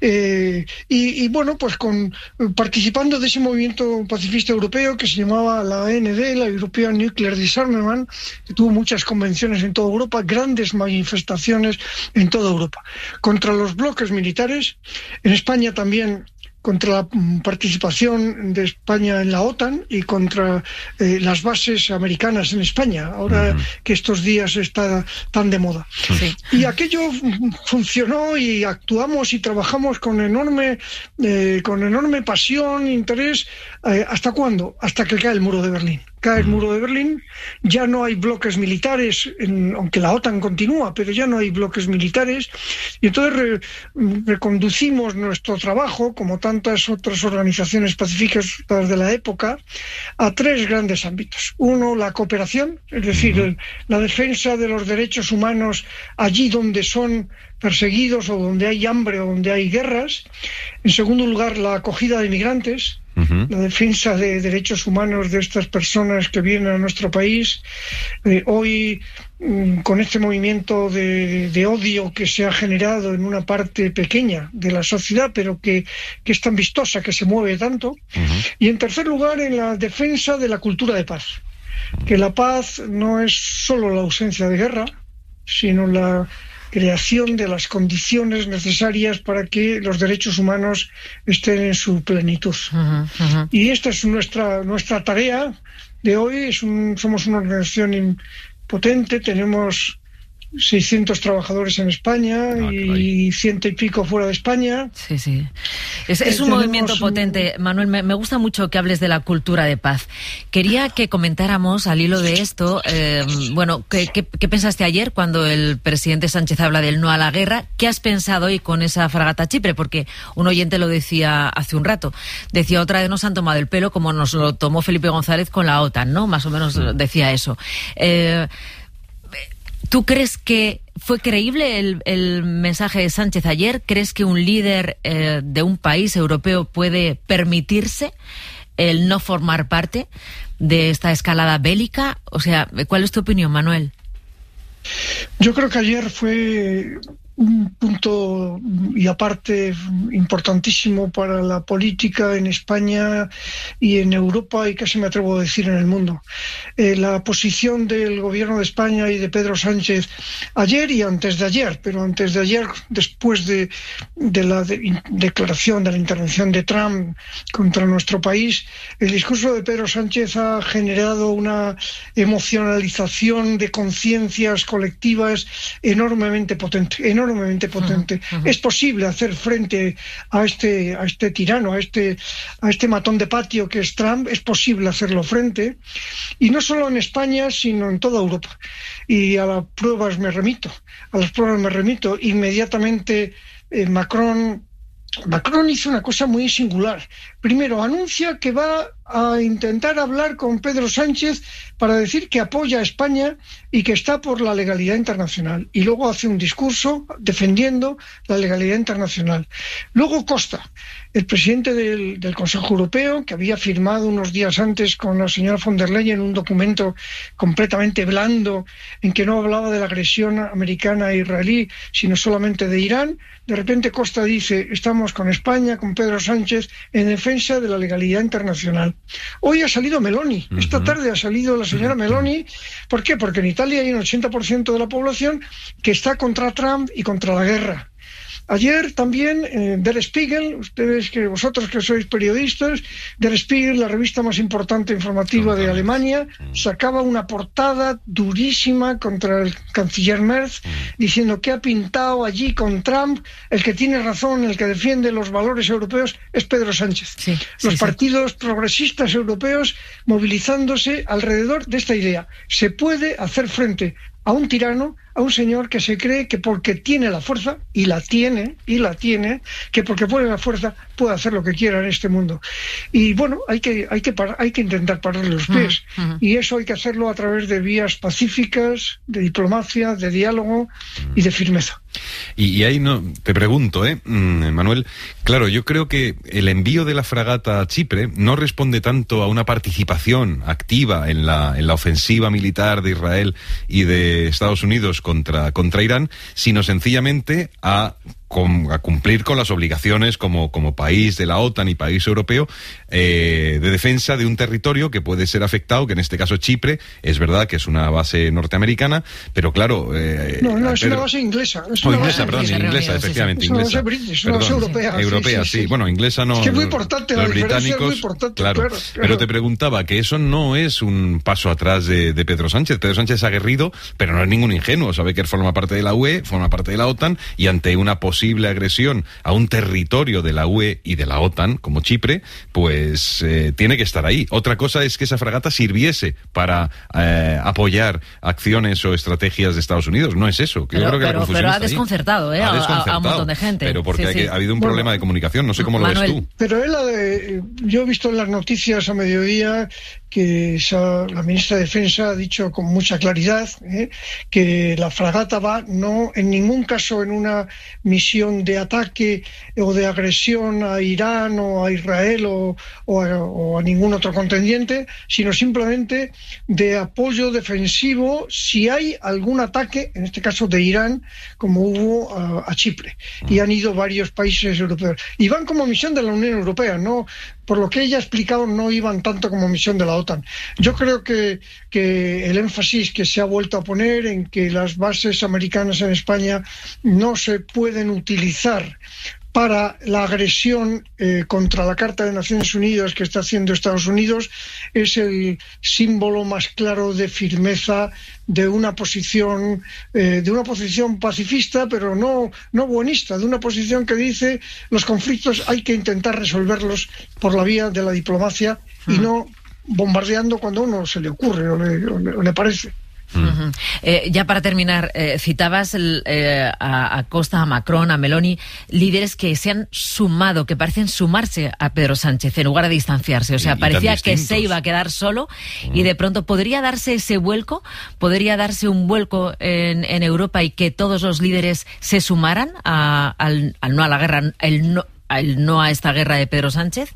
eh, y, y bueno, pues con participando de ese movimiento pacifista europeo que se llamaba la A N D, la European Nuclear Disarmament, que tuvo muchas convenciones en toda Europa, grandes manifestaciones en toda Europa, contra los bloques militares, en España también contra la participación de España en la OTAN y contra eh, las bases americanas en España, ahora uh-huh. que estos días está tan de moda. Sí. Y aquello funcionó y actuamos y trabajamos con enorme, eh, con enorme pasión, interés. Eh, ¿Hasta cuándo? Hasta que cae el muro de Berlín. Cae el muro de Berlín, ya no hay bloques militares, en, aunque la OTAN continúa, pero ya no hay bloques militares, y entonces re, reconducimos nuestro trabajo, como tantas otras organizaciones pacifistas de la época, a tres grandes ámbitos. Uno, la cooperación, es decir, el, la defensa de los derechos humanos allí donde son perseguidos o donde hay hambre o donde hay guerras. En segundo lugar, la acogida de migrantes, uh-huh. la defensa de derechos humanos de estas personas que vienen a nuestro país. Eh, hoy, mm, con este movimiento de, de odio que se ha generado en una parte pequeña de la sociedad, pero que, que es tan vistosa, que se mueve tanto. Uh-huh. Y en tercer lugar, en la defensa de la cultura de paz. Que la paz no es solo la ausencia de guerra, sino la creación de las condiciones necesarias para que los derechos humanos estén en su plenitud. Uh-huh, uh-huh. Y esta es nuestra nuestra tarea de hoy. Es un, somos una organización potente, tenemos seiscientos trabajadores en España ah, y ciento y pico fuera de España. Sí, sí. Es, es un movimiento potente. Manuel, me, me gusta mucho que hables de la cultura de paz. Quería que comentáramos al hilo de esto, eh, bueno, ¿qué, qué, ¿qué pensaste ayer cuando el presidente Sánchez habla del no a la guerra? ¿Qué has pensado hoy con esa fragata Chipre? Porque un oyente lo decía hace un rato. Decía, otra vez nos han tomado el pelo como nos lo tomó Felipe González con la OTAN, ¿no? Más o menos decía eso. Eh... ¿Tú crees que fue creíble el, el mensaje de Sánchez ayer? ¿Crees que un líder eh, de un país europeo puede permitirse el no formar parte de esta escalada bélica? O sea, ¿cuál es tu opinión, Manuel? Yo creo que ayer fue un punto y aparte importantísimo para la política en España y en Europa, y casi me atrevo a decir en el mundo. Eh, la posición del gobierno de España y de Pedro Sánchez ayer y antes de ayer, pero antes de ayer, después de, de la de, declaración de la intervención de Trump contra nuestro país, el discurso de Pedro Sánchez ha generado una emocionalización de conciencias colectivas enormemente potente, enormemente enormemente potente. Uh-huh, uh-huh. Es posible hacer frente a este a este tirano, a este a este matón de patio que es Trump, es posible hacerlo frente, y no solo en España, sino en toda Europa. Y a las pruebas me remito, a las pruebas me remito. Inmediatamente eh, Macron Macron hizo una cosa muy singular. Primero, anuncia que va a intentar hablar con Pedro Sánchez para decir que apoya a España y que está por la legalidad internacional. Y luego hace un discurso defendiendo la legalidad internacional. Luego Costa, el presidente del, del Consejo Europeo, que había firmado unos días antes con la señora von der Leyen un documento completamente blando en que no hablaba de la agresión americana e israelí, sino solamente de Irán. De repente Costa dice, estamos con España, con Pedro Sánchez, en defensa de la legalidad internacional. Hoy ha salido Meloni, uh-huh. esta tarde ha salido la señora Meloni. ¿Por qué? Porque en Italia hay un ochenta por ciento de la población que está contra Trump y contra la guerra. Ayer también eh, Der Spiegel, ustedes que vosotros que sois periodistas, Der Spiegel, la revista más importante informativa de Alemania, sacaba una portada durísima contra el canciller Merz, diciendo que ha pintado allí con Trump, el que tiene razón, el que defiende los valores europeos es Pedro Sánchez. Sí, los sí, partidos sí. progresistas europeos movilizándose alrededor de esta idea. Se puede hacer frente a un tirano, a un señor que se cree que porque tiene la fuerza, y la tiene, y la tiene, que porque pone la fuerza puede hacer lo que quiera en este mundo. Y bueno, hay que, hay que, par- hay que intentar pararle los pies. Uh-huh. Y eso hay que hacerlo a través de vías pacíficas, de diplomacia, de diálogo y de firmeza. Y, y ahí no, te pregunto, ¿eh, Manuel? Claro, yo creo que el envío de la fragata a Chipre no responde tanto a una participación activa en la, en la ofensiva militar de Israel y de Estados Unidos contra, contra Irán, sino sencillamente a a cumplir con las obligaciones como, como país de la OTAN y país europeo eh, de defensa de un territorio que puede ser afectado, que en este caso Chipre, es verdad que es una base norteamericana, pero claro... Eh, no, no, es pero, una base inglesa. Es oh, una inglesa, base perdón, inglesa, inglesa, efectivamente, es una inglesa. base british, una base europea. Europea, sí, sí, sí, sí. Bueno, inglesa no... Es que es muy importante, los la británicos, es muy importante, claro, claro, claro. Pero te preguntaba que eso no es un paso atrás de, de Pedro Sánchez. Pedro Sánchez es aguerrido, pero no es ningún ingenuo. Sabe que forma parte de la U E, forma parte de la OTAN, y ante una posible agresión a un territorio de la U E y de la OTAN, como Chipre, pues eh, tiene que estar ahí. Otra cosa es que esa fragata sirviese para eh, apoyar acciones o estrategias de Estados Unidos. No es eso. Que pero, yo creo que pero, la confusión pero ha está desconcertado, ahí. ¿eh? Ha A, desconcertado, a un montón de gente. Pero porque sí, hay sí. ha habido un Bueno, problema de comunicación. No sé cómo Manuel. lo ves tú. Pero él, eh, yo he visto en las noticias a mediodía que esa, la ministra de Defensa ha dicho con mucha claridad eh, que la fragata va no en ningún caso en una misión de ataque o de agresión a Irán o a Israel o, o, a, o a ningún otro contendiente, sino simplemente de apoyo defensivo si hay algún ataque, en este caso de Irán, como hubo a, a Chipre. Y han ido varios países europeos. Y van como misión de la Unión Europea, no, por lo que ella ha explicado, no iban tanto como misión de la OTAN. Yo creo que, que el énfasis que se ha vuelto a poner en que las bases americanas en España no se pueden utilizar para la agresión eh, contra la Carta de Naciones Unidas que está haciendo Estados Unidos es el símbolo más claro de firmeza de una posición eh, de una posición pacifista, pero no no buenista, de una posición que dice los conflictos hay que intentar resolverlos por la vía de la diplomacia y no bombardeando cuando a uno se le ocurre o le, o le, o le parece. Uh-huh. Eh, ya para terminar, eh, citabas el, eh, a, a Costa, a Macron, a Meloni, líderes que se han sumado, que parecen sumarse a Pedro Sánchez en lugar de distanciarse. O sea, y, y parecía que se iba a quedar solo uh-huh. y de pronto podría darse ese vuelco, podría darse un vuelco en, en Europa y que todos los líderes se sumaran a, al, al no a la guerra, el no, al no a esta guerra de Pedro Sánchez.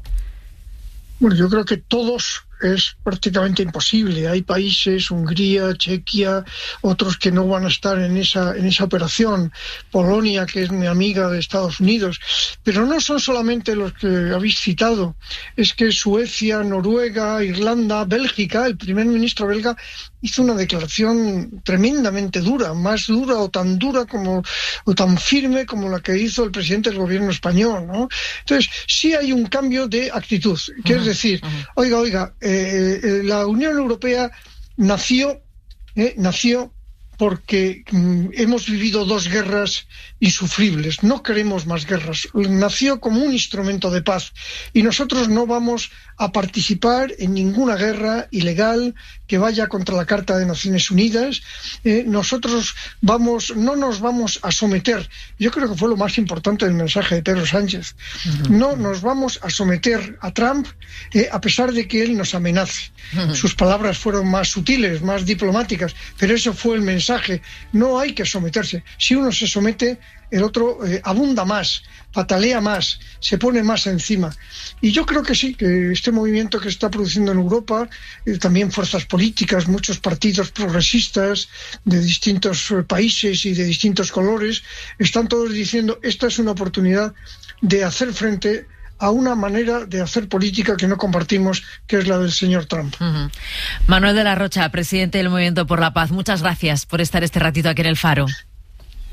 Bueno, yo creo que todos es prácticamente imposible. Hay países, Hungría, Chequia, otros que no van a estar en esa en esa operación. Polonia, que es mi amiga de Estados Unidos. Pero no son solamente los que habéis citado. Es que Suecia, Noruega, Irlanda, Bélgica, el primer ministro belga hizo una declaración tremendamente dura, más dura o tan dura como o tan firme como la que hizo el presidente del gobierno español, ¿no? Entonces, sí hay un cambio de actitud. Que uh-huh, es decir, uh-huh. oiga, oiga, eh, eh, la Unión Europea nació, eh, nació porque mm, hemos vivido dos guerras insufribles. No queremos más guerras. Nació como un instrumento de paz y nosotros no vamos a participar en ninguna guerra ilegal que vaya contra la Carta de Naciones Unidas. Eh, nosotros vamos, no nos vamos a someter. Yo creo que fue lo más importante del mensaje de Pedro Sánchez. Uh-huh. No nos vamos a someter a Trump eh, a pesar de que él nos amenace. Uh-huh. Sus palabras fueron más sutiles, más diplomáticas, pero eso fue el mensaje. No hay que someterse. Si uno se somete, el otro eh, abunda más, patalea más, se pone más encima. Y yo creo que sí, que este movimiento que se está produciendo en Europa, eh, también fuerzas políticas, muchos partidos progresistas de distintos eh, países y de distintos colores, están todos diciendo esta es una oportunidad de hacer frente a una manera de hacer política que no compartimos, que es la del señor Trump. Uh-huh. Manuel de la Rocha, presidente del Movimiento por la Paz, muchas gracias por estar este ratito aquí en El Faro.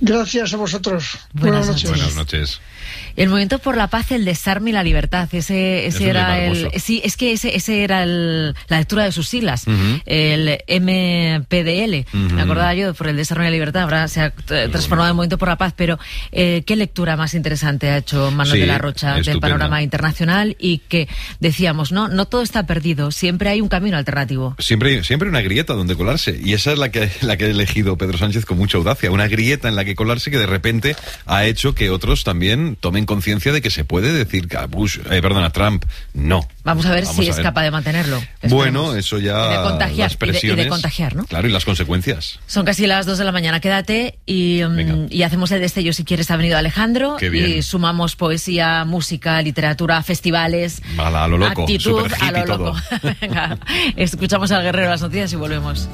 Gracias a vosotros. Buenas, Buenas noches. Buenas noches. El Movimiento por la Paz, el desarme y la libertad, ese, ese era el, sí, es que ese, ese era el, la lectura de sus siglas, uh-huh. el M P D L. Uh-huh. Me acordaba yo por el desarme y la libertad, ahora se ha transformado en Movimiento por la Paz, pero eh, ¿qué lectura más interesante ha hecho Manuel sí, de la Rocha estupendo. del panorama internacional? Y que decíamos, no, no todo está perdido, siempre hay un camino alternativo. Siempre, siempre una grieta donde colarse, y esa es la que, la que ha elegido Pedro Sánchez con mucha audacia, una grieta en la que colarse que de repente ha hecho que otros también tomen conciencia de que se puede decir a Bush, eh, perdón, a Trump, no. Vamos a ver Vamos si a es ver. capaz de mantenerlo. Esperemos. Bueno, eso ya... De contagiar, las presiones, y, de, y de contagiar, ¿no? Claro, y las consecuencias. Son casi las dos de la mañana, quédate y, um, y hacemos el destello si quieres. Ha venido Alejandro y sumamos poesía, música, literatura, festivales, a, la, a lo loco, actitud, super a lo todo. loco. Venga, escuchamos al Guerrero de las noticias y volvemos.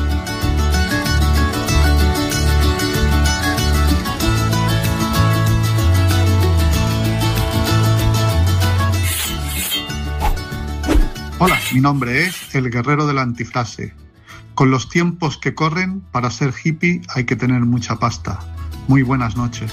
Hola, mi nombre es el Guerrero de la Antifrase. Con los tiempos que corren, para ser hippie hay que tener mucha pasta. Muy buenas noches.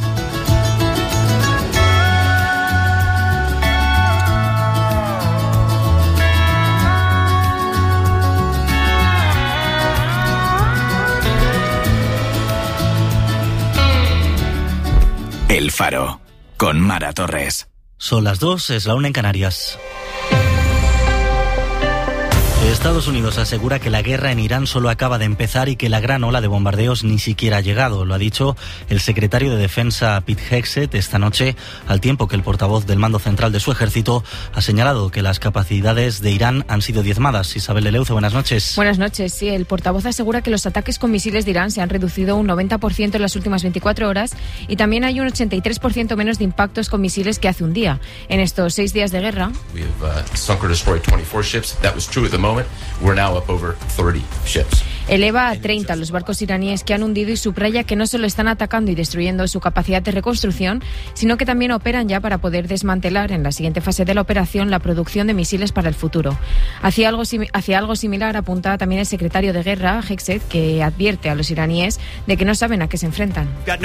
El Faro, con Mara Torres. Son las dos, es la una en Canarias. Estados Unidos asegura que la guerra en Irán solo acaba de empezar y que la gran ola de bombardeos ni siquiera ha llegado. Lo ha dicho el secretario de Defensa Pete Hegseth esta noche, al tiempo que el portavoz del mando central de su ejército ha señalado que las capacidades de Irán han sido diezmadas. Isabel de Leuce, buenas noches. Buenas noches. Sí, el portavoz asegura que los ataques con misiles de Irán se han reducido un noventa por ciento en las últimas veinticuatro horas y también hay un ochenta y tres por ciento menos de impactos con misiles que hace un día. En estos seis días de guerra... We have, uh, sunk or destroyed twenty-four ships. That was true at the moment. We're now up over thirty ships. Eleva a treinta los barcos iraníes que han hundido y subraya que no solo están atacando y destruyendo su capacidad de reconstrucción, sino que también operan ya para poder desmantelar en la siguiente fase de la operación la producción de misiles para el futuro. Hacia algo, hacia algo similar apunta también el secretario de Guerra, Hegseth, que advierte a los iraníes de que no saben a qué se enfrentan.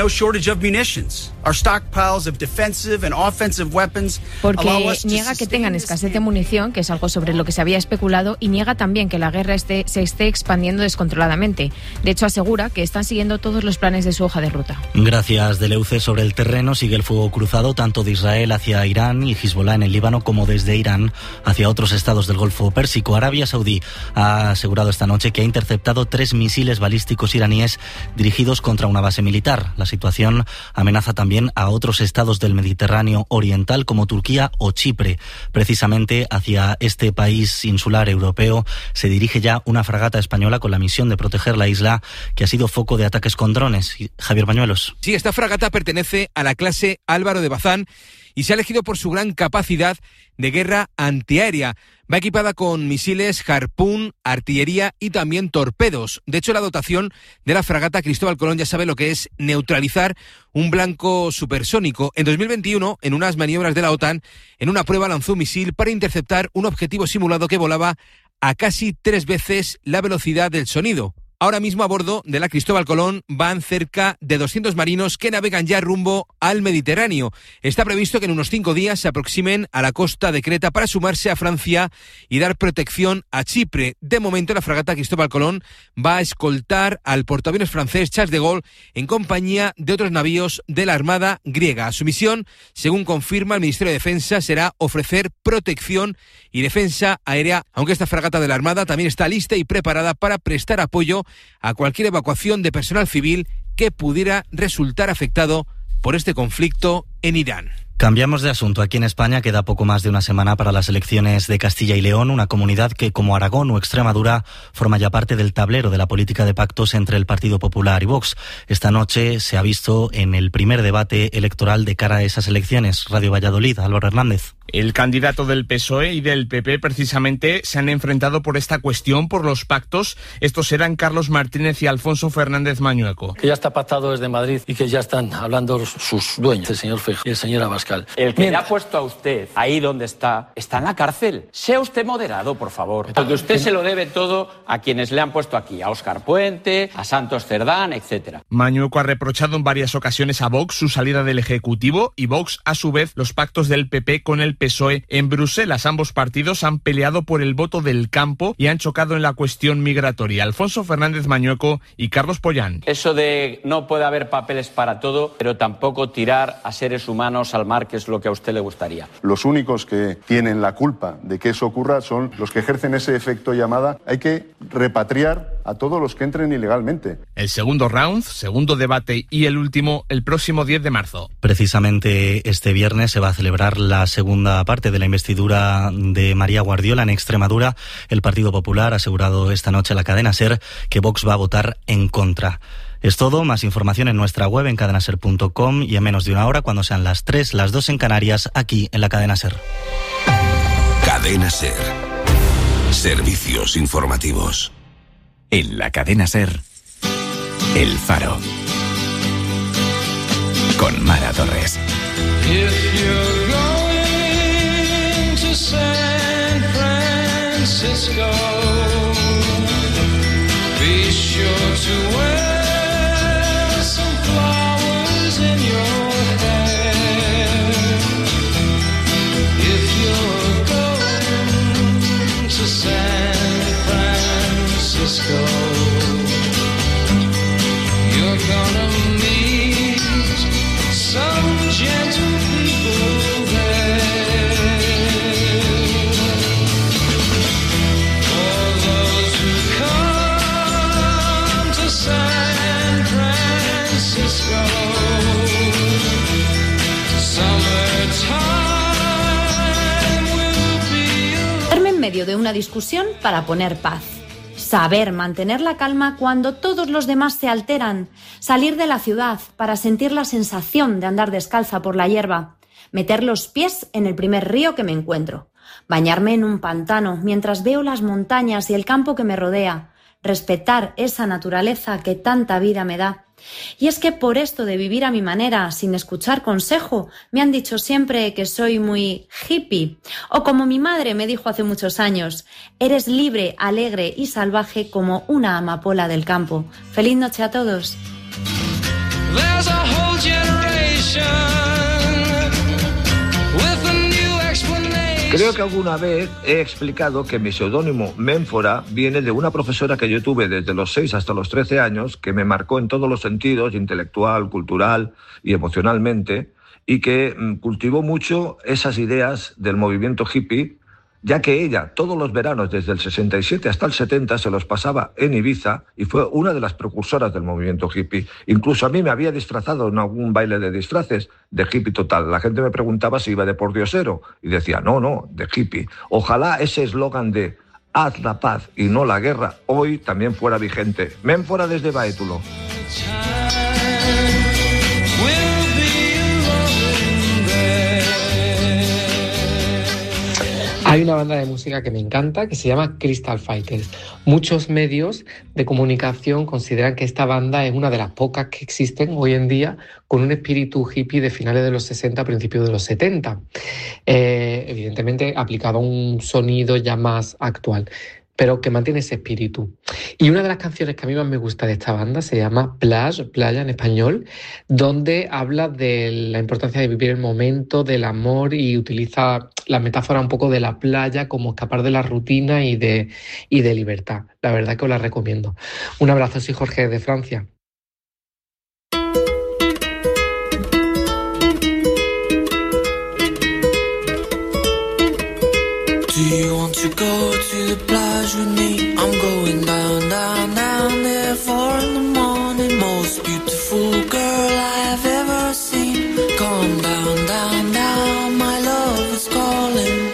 Porque niega que tengan escasez de munición, que es algo sobre lo que se había especulado, y niega también que la guerra esté, se esté expandiendo descontroladamente. De hecho, asegura que están siguiendo todos los planes de su hoja de ruta. Gracias, Deleuze. Sobre el terreno sigue el fuego cruzado tanto de Israel hacia Irán y Hezbollah en el Líbano como desde Irán hacia otros estados del Golfo Pérsico. Arabia Saudí ha asegurado esta noche que ha interceptado tres misiles balísticos iraníes dirigidos contra una base militar. La situación amenaza también a otros estados del Mediterráneo oriental como Turquía o Chipre. Precisamente hacia este país insular europeo se dirige ya una fragata española con la misión de proteger la isla, que ha sido foco de ataques con drones. Javier Bañuelos. Sí, esta fragata pertenece a la clase Álvaro de Bazán y se ha elegido por su gran capacidad de guerra antiaérea. Va equipada con misiles Harpoon, artillería y también torpedos. De hecho, la dotación de la fragata Cristóbal Colón ya sabe lo que es neutralizar un blanco supersónico. En dos mil veintiuno, en unas maniobras de la OTAN, en una prueba lanzó un misil para interceptar un objetivo simulado que volaba a casi tres veces la velocidad del sonido. Ahora mismo a bordo de la Cristóbal Colón van cerca de doscientos marinos que navegan ya rumbo al Mediterráneo. Está previsto que en unos cinco días se aproximen a la costa de Creta para sumarse a Francia y dar protección a Chipre. De momento, la fragata Cristóbal Colón va a escoltar al portaaviones francés Charles de Gaulle en compañía de otros navíos de la Armada griega. Su misión, según confirma el Ministerio de Defensa, será ofrecer protección y defensa aérea, aunque esta fragata de la Armada también está lista y preparada para prestar apoyo a cualquier evacuación de personal civil que pudiera resultar afectado por este conflicto en Irán. Cambiamos de asunto. Aquí en España queda poco más de una semana para las elecciones de Castilla y León, una comunidad que, como Aragón o Extremadura, forma ya parte del tablero de la política de pactos entre el Partido Popular y Vox. Esta noche se ha visto en el primer debate electoral de cara a esas elecciones. Radio Valladolid, Álvaro Hernández. El candidato del P S O E y del P P precisamente se han enfrentado por esta cuestión, por los pactos. Estos eran Carlos Martínez y Alfonso Fernández Mañueco. Que ya está pactado desde Madrid y que ya están hablando sus dueños, el señor Feijóo y el señor Abascal. Abascal. El que le ha puesto a usted ahí donde está, está en la cárcel. Sea usted moderado, por favor. Porque usted se lo debe todo a quienes le han puesto aquí, a Óscar Puente, a Santos Cerdán, etcétera. Mañueco ha reprochado en varias ocasiones a Vox su salida del Ejecutivo y Vox, a su vez, los pactos del P P con el P S O E en Bruselas. Ambos partidos han peleado por el voto del campo y han chocado en la cuestión migratoria. Alfonso Fernández Mañueco y Carlos Pollán. Eso de no puede haber papeles para todo, pero tampoco tirar a seres humanos al mar, que es lo que a usted le gustaría. Los únicos que tienen la culpa de que eso ocurra son los que ejercen ese efecto llamada. Hay que repatriar a todos los que entren ilegalmente. El segundo round, segundo debate y el último el próximo diez de marzo. Precisamente este viernes se va a celebrar la segunda parte de la investidura de María Guardiola en Extremadura. El Partido Popular ha asegurado esta noche a la cadena SER que Vox va a votar en contra. Es todo, más información en nuestra web en cadena ser punto com y en menos de una hora, cuando sean las tres, las dos en Canarias, aquí en la cadena SER. Cadena SER. Servicios informativos. En la cadena SER, El Faro. Con Mara Torres. If you're going to San Francisco, be sure to wear some flowers in your hair. If you're going to San Francisco, you're gonna meet some gentle people there. For those who come to San Francisco, summertime will be. Verme en medio de una discusión para poner paz. Saber mantener la calma cuando todos los demás se alteran. Salir de la ciudad para sentir la sensación de andar descalza por la hierba. Meter los pies en el primer río que me encuentro. Bañarme en un pantano mientras veo las montañas y el campo que me rodea. Respetar esa naturaleza que tanta vida me da. Y es que por esto de vivir a mi manera, sin escuchar consejo, me han dicho siempre que soy muy hippie. O como mi madre me dijo hace muchos años, eres libre, alegre y salvaje como una amapola del campo. ¡Feliz noche a todos! There's a whole generation with a new explanation. Creo que alguna vez he explicado que mi seudónimo Ménfora viene de una profesora que yo tuve desde los seis hasta los trece años, que me marcó en todos los sentidos, intelectual, cultural y emocionalmente, y que mm, cultivó mucho esas ideas del movimiento hippie, ya que ella todos los veranos desde el sesenta y siete hasta el setenta se los pasaba en Ibiza y fue una de las precursoras del movimiento hippie. Incluso a mí me había disfrazado en algún baile de disfraces de hippie total. La gente me preguntaba si iba de pordiosero y decía, no, no, de hippie. Ojalá ese eslogan de haz la paz y no la guerra hoy también fuera vigente. Ménfora desde Baétulo. Hay una banda de música que me encanta que se llama Crystal Fighters. Muchos medios de comunicación consideran que esta banda es una de las pocas que existen hoy en día con un espíritu hippie de finales de los sesenta, principios de los setenta. Eh, evidentemente aplicado a un sonido ya más actual, pero que mantiene ese espíritu. Y una de las canciones que a mí más me gusta de esta banda se llama Plage, Playa en español, donde habla de la importancia de vivir el momento, del amor, y utiliza la metáfora un poco de la playa como escapar de la rutina y de, y de libertad. La verdad que os la recomiendo. Un abrazo, soy Jorge de Francia. Do you want to go to the plage with me? I'm going down, down, down there. Four in the morning, most beautiful girl I've ever seen. Come down, down, down, my love is calling.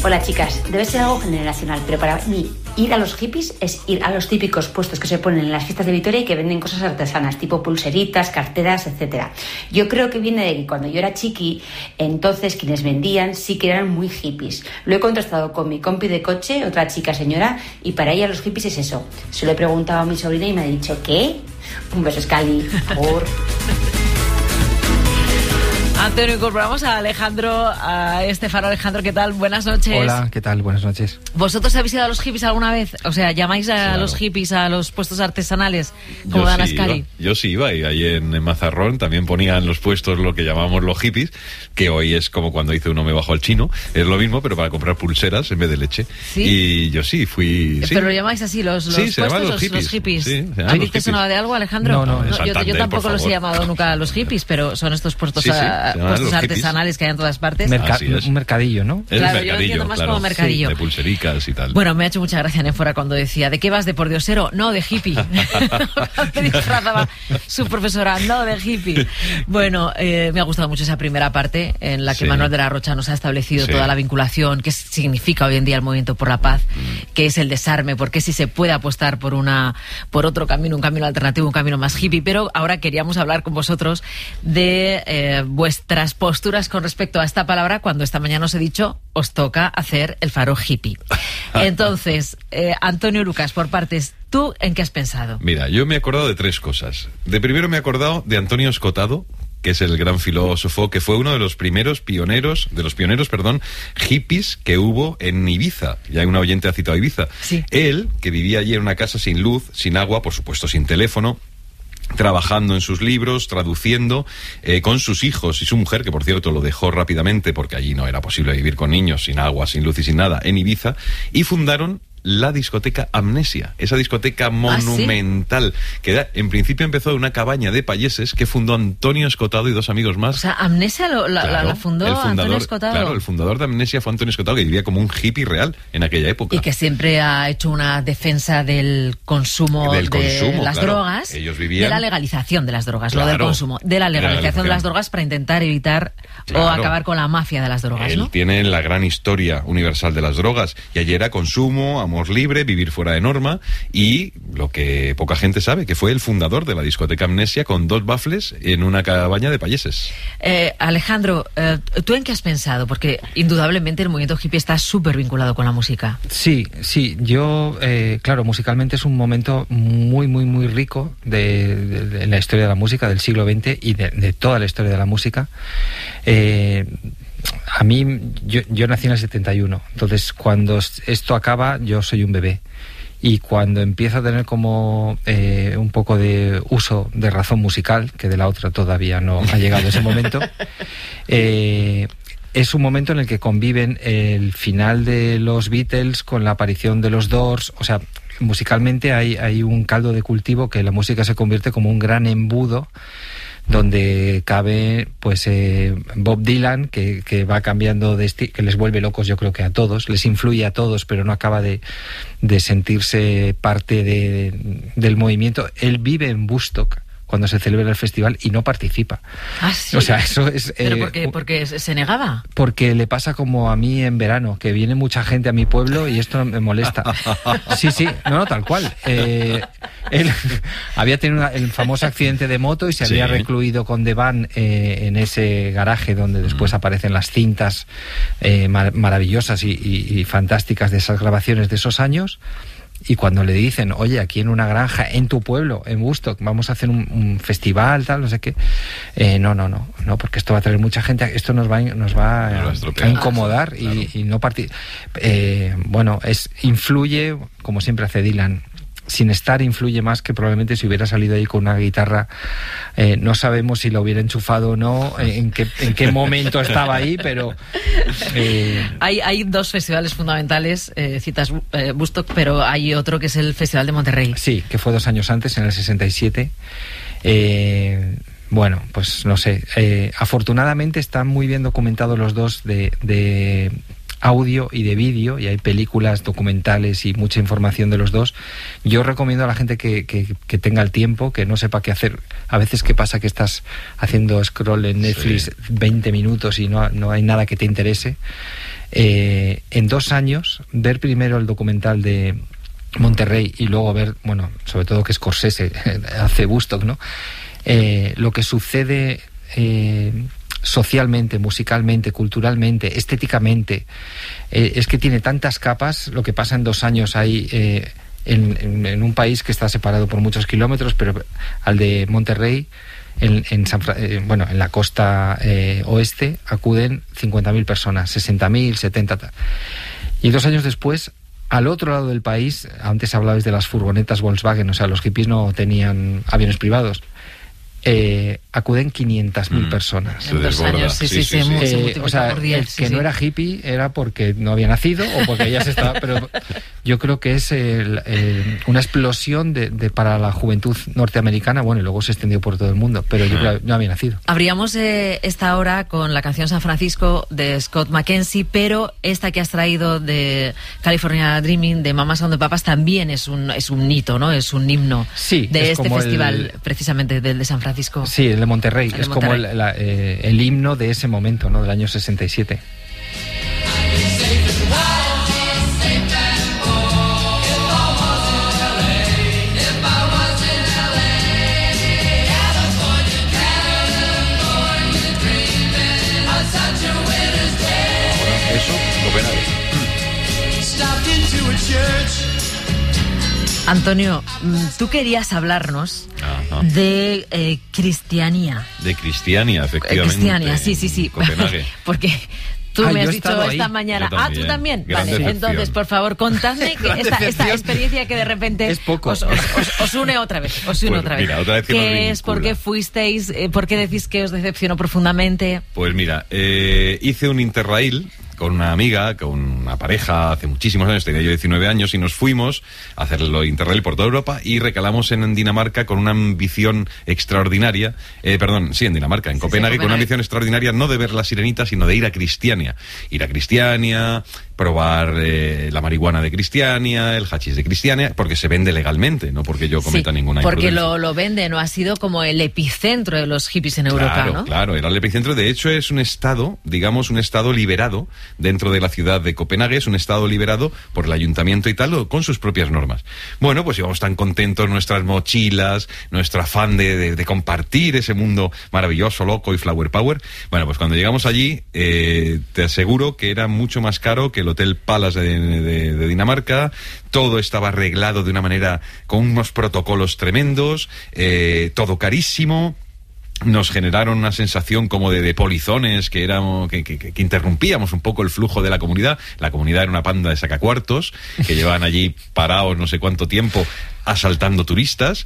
Hola chicas, debe ser algo generacional, pero para mí ir a los hippies es ir a los típicos puestos que se ponen en las fiestas de Vitoria y que venden cosas artesanas, tipo pulseritas, carteras, etcétera. Yo creo que viene de que cuando yo era chiqui, entonces quienes vendían sí que eran muy hippies. Lo he contrastado con mi compi de coche, otra chica señora, y para ella los hippies es eso. Se lo he preguntado a mi sobrina y me ha dicho, ¿qué? Un beso, Scali, por... Antonio, incorporamos a Alejandro, a Estefano. Alejandro, ¿qué tal? Buenas noches. Hola, ¿qué tal? Buenas noches. ¿Vosotros habéis ido a los hippies alguna vez? O sea, ¿llamáis a claro. los hippies a los puestos artesanales como Dan sí Ascari? Yo sí iba, y ahí en, en Mazarrón también ponían los puestos lo que llamamos los hippies, que hoy es como cuando dice uno me bajo al chino, es lo mismo, pero para comprar pulseras en vez de leche. ¿Sí? Y yo sí, fui... ¿Pero sí. lo llamáis así, los, los sí, puestos, se llaman los los, hippies? los hippies? Sí, se ¿A ti te sonaba de algo, Alejandro? No, no, no. Yo, yo tampoco los he llamado nunca a los hippies, pero son estos puestos, sí, sí, a, puestos artesanales hippies. Que hay en todas partes. Merca un mercadillo, ¿no? Es claro, mercadillo, yo lo entiendo más claro. como mercadillo. Sí, de pulsericas y tal. Bueno, me ha hecho mucha gracia Néfora cuando decía, ¿de qué vas, de pordiosero? No, de hippie. Me disfrazaba su profesora, no, de hippie. Bueno, eh, me ha gustado mucho esa primera parte en la que sí. Manuel de la Rocha nos ha establecido sí. toda la vinculación, qué significa hoy en día el movimiento por la paz, mm. qué es el desarme, por qué si se puede apostar por una, por otro camino, un camino alternativo, un camino más hippie. Pero ahora queríamos hablar con vosotros de eh, vuestras posturas con respecto a esta palabra cuando esta mañana os he dicho, os toca hacer el faro hippie. Entonces, eh, Antonio Lucas, por partes, ¿tú en qué has pensado? Mira, yo me he acordado de tres cosas. De primero me he acordado de Antonio Escotado, que es el gran filósofo, que fue uno de los primeros pioneros, de los pioneros, perdón, hippies que hubo en Ibiza. Ya un oyente ha citado Ibiza. Sí. Él, que vivía allí en una casa sin luz, sin agua, por supuesto sin teléfono, trabajando en sus libros, traduciendo, eh, con sus hijos y su mujer, que por cierto lo dejó rápidamente porque allí no era posible vivir con niños, sin agua, sin luz y sin nada, en Ibiza, y fundaron la discoteca Amnesia, esa discoteca monumental, ¿Ah, sí? que da, en principio empezó de una cabaña de payeses que fundó Antonio Escotado y dos amigos más. O sea, Amnesia lo, la, claro, la fundó el fundador, Antonio Escotado. Claro, el fundador de Amnesia fue Antonio Escotado, que vivía como un hippie real en aquella época. Y que siempre ha hecho una defensa del consumo del de consumo, las claro. drogas, Ellos vivían... de la legalización de las drogas, claro, no del consumo, de la legalización de, de las drogas para intentar evitar claro. o acabar con la mafia de las drogas, Él ¿no? tiene la gran historia universal de las drogas, y allí era consumo, amor libre, vivir fuera de norma, y lo que poca gente sabe, que fue el fundador de la discoteca Amnesia con dos bafles en una cabaña de payeses. Eh, Alejandro, eh, ¿tú en qué has pensado? Porque indudablemente el movimiento hippie está súper vinculado con la música. Sí, sí, yo, eh, claro, musicalmente es un momento muy, muy, muy rico de, de, de la historia de la música del siglo veinte y de, de toda la historia de la música. Eh, a mí, yo, yo nací en el setenta y uno, entonces cuando esto acaba yo soy un bebé. Y cuando empiezo a tener como eh, un poco de uso de razón musical, que de la otra todavía no ha llegado ese momento, eh, es un momento en el que conviven el final de los Beatles con la aparición de los Doors. O sea, musicalmente hay, hay un caldo de cultivo que la música se convierte como un gran embudo donde cabe pues eh, Bob Dylan, que, que va cambiando de estilo, que les vuelve locos yo creo que a todos, les influye a todos, pero no acaba de, de sentirse parte de, del movimiento. Él vive en Woodstock cuando se celebra el festival y no participa. Ah, sí. O sea, eso es... ¿Pero eh, por qué? ¿Porque se negaba? Porque le pasa como a mí en verano, que viene mucha gente a mi pueblo y esto me molesta. Sí, sí, no, no, tal cual. Eh, él había tenido una, el famoso accidente de moto y se había sí. recluido con The Van eh, en ese garaje donde después mm. aparecen las cintas eh, mar maravillosas y, y, y fantásticas de esas grabaciones de esos años. Y cuando le dicen, oye, aquí en una granja, en tu pueblo, en Woodstock, vamos a hacer un, un festival, tal, no sé qué, eh, no, no, no, no, porque esto va a traer mucha gente, esto nos va, a, nos va a, a incomodar y, claro. y no partir. Eh, bueno, es influye, como siempre hace Dylan, sin estar influye más que probablemente si hubiera salido ahí con una guitarra. Eh, no sabemos si lo hubiera enchufado o no, en qué, en qué momento estaba ahí, pero... Eh... Hay, hay dos festivales fundamentales, eh, citas eh, Woodstock, pero hay otro que es el Festival de Monterrey. Sí, que fue dos años antes, en el sesenta y siete. Eh... Bueno, pues no sé. Eh, afortunadamente están muy bien documentados los dos de... de audio y de vídeo, y hay películas, documentales y mucha información de los dos. Yo recomiendo a la gente que, que, que tenga el tiempo, que no sepa qué hacer. A veces que pasa que estás haciendo scroll en Netflix sí. veinte minutos y no, no hay nada que te interese. Eh, en dos años, ver primero el documental de Monterrey y luego ver, bueno, sobre todo que Scorsese hace Woodstock, ¿no? Eh, lo que sucede eh, socialmente, musicalmente, culturalmente, estéticamente, eh, es que tiene tantas capas. Lo que pasa en dos años ahí eh, en, en, en un país que está separado por muchos kilómetros, pero al de Monterrey, en, en, San, eh, bueno, en la costa eh, oeste, acuden cincuenta mil personas, sesenta mil, setenta. Y dos años después, al otro lado del país, antes hablabais de las furgonetas Volkswagen, o sea, los hippies no tenían aviones privados. Eh, acuden quinientas mil mm, personas en dos años, sí, sí, sí, sí, sí. Eh, o sea, por diez, el sí, que sí. no era hippie era porque no había nacido o porque ya se estaba, pero yo creo que es el, el, una explosión de, de para la juventud norteamericana, bueno, y luego se extendió por todo el mundo, pero yo creo que no había nacido. Abríamos eh, esta hora con la canción San Francisco de Scott McKenzie, pero esta que has traído de California Dreaming, de Mamas and the Papas, también es un es un hito, ¿no? Es un himno sí, de este festival, el, precisamente del de San Francisco. Sí, el de Monterrey, el de es Monterrey. como el, la, eh, el himno de ese momento, ¿no? Del año sesenta y siete. Eso, Copenhague. Antonio, tú querías hablarnos Ajá. de eh, Cristiania. De Cristiania, efectivamente. Cristiania, sí, sí, sí. Copenhague. Porque tú ah, me has dicho esta ahí. mañana. Yo también. Ah, tú también. Gran Vale, decepción. entonces, por favor, contadme que esta, esta experiencia que de repente es poco. Os, os, os, os une otra vez. Os une Pues otra vez. mira, otra vez que nos ¿Qué es? vincula. ¿Por qué fuisteis? Eh, ¿Por qué decís que os decepcionó profundamente? Pues mira, eh, hice un Interrail con una amiga, con una pareja, hace muchísimos años, tenía yo diecinueve años, y nos fuimos a hacerlo Interrail por toda Europa y recalamos en Dinamarca con una ambición extraordinaria, eh, perdón, sí, en Dinamarca, en Sí, Copenhague, sí, con una Copenhague. ambición extraordinaria, no de ver la sirenita, sino de ir a Cristiania. Ir a Cristiania, probar eh, la marihuana de Cristiania, el hachís de Cristiania, porque se vende legalmente, no porque yo cometa Sí, ninguna porque imprudencia. lo, lo venden, ¿no? Ha sido como el epicentro de los hippies en Europa, Claro, ¿no? claro, era el epicentro. De hecho, es un estado, digamos, un estado liberado dentro de la ciudad de Copenhague, es un estado liberado por el ayuntamiento y tal, con sus propias normas. Bueno, pues íbamos tan contentos, nuestras mochilas, nuestro afán de, de, de compartir ese mundo maravilloso, loco y flower power. Bueno, pues cuando llegamos allí, eh, te aseguro que era mucho más caro que el Hotel Palace de, de, de Dinamarca. Todo estaba arreglado de una manera, con unos protocolos tremendos, eh, todo carísimo. Nos generaron una sensación como de, de polizones que éramos que, que, que interrumpíamos un poco el flujo de la comunidad. La comunidad era una panda de sacacuartos que llevaban allí parados no sé cuánto tiempo asaltando turistas,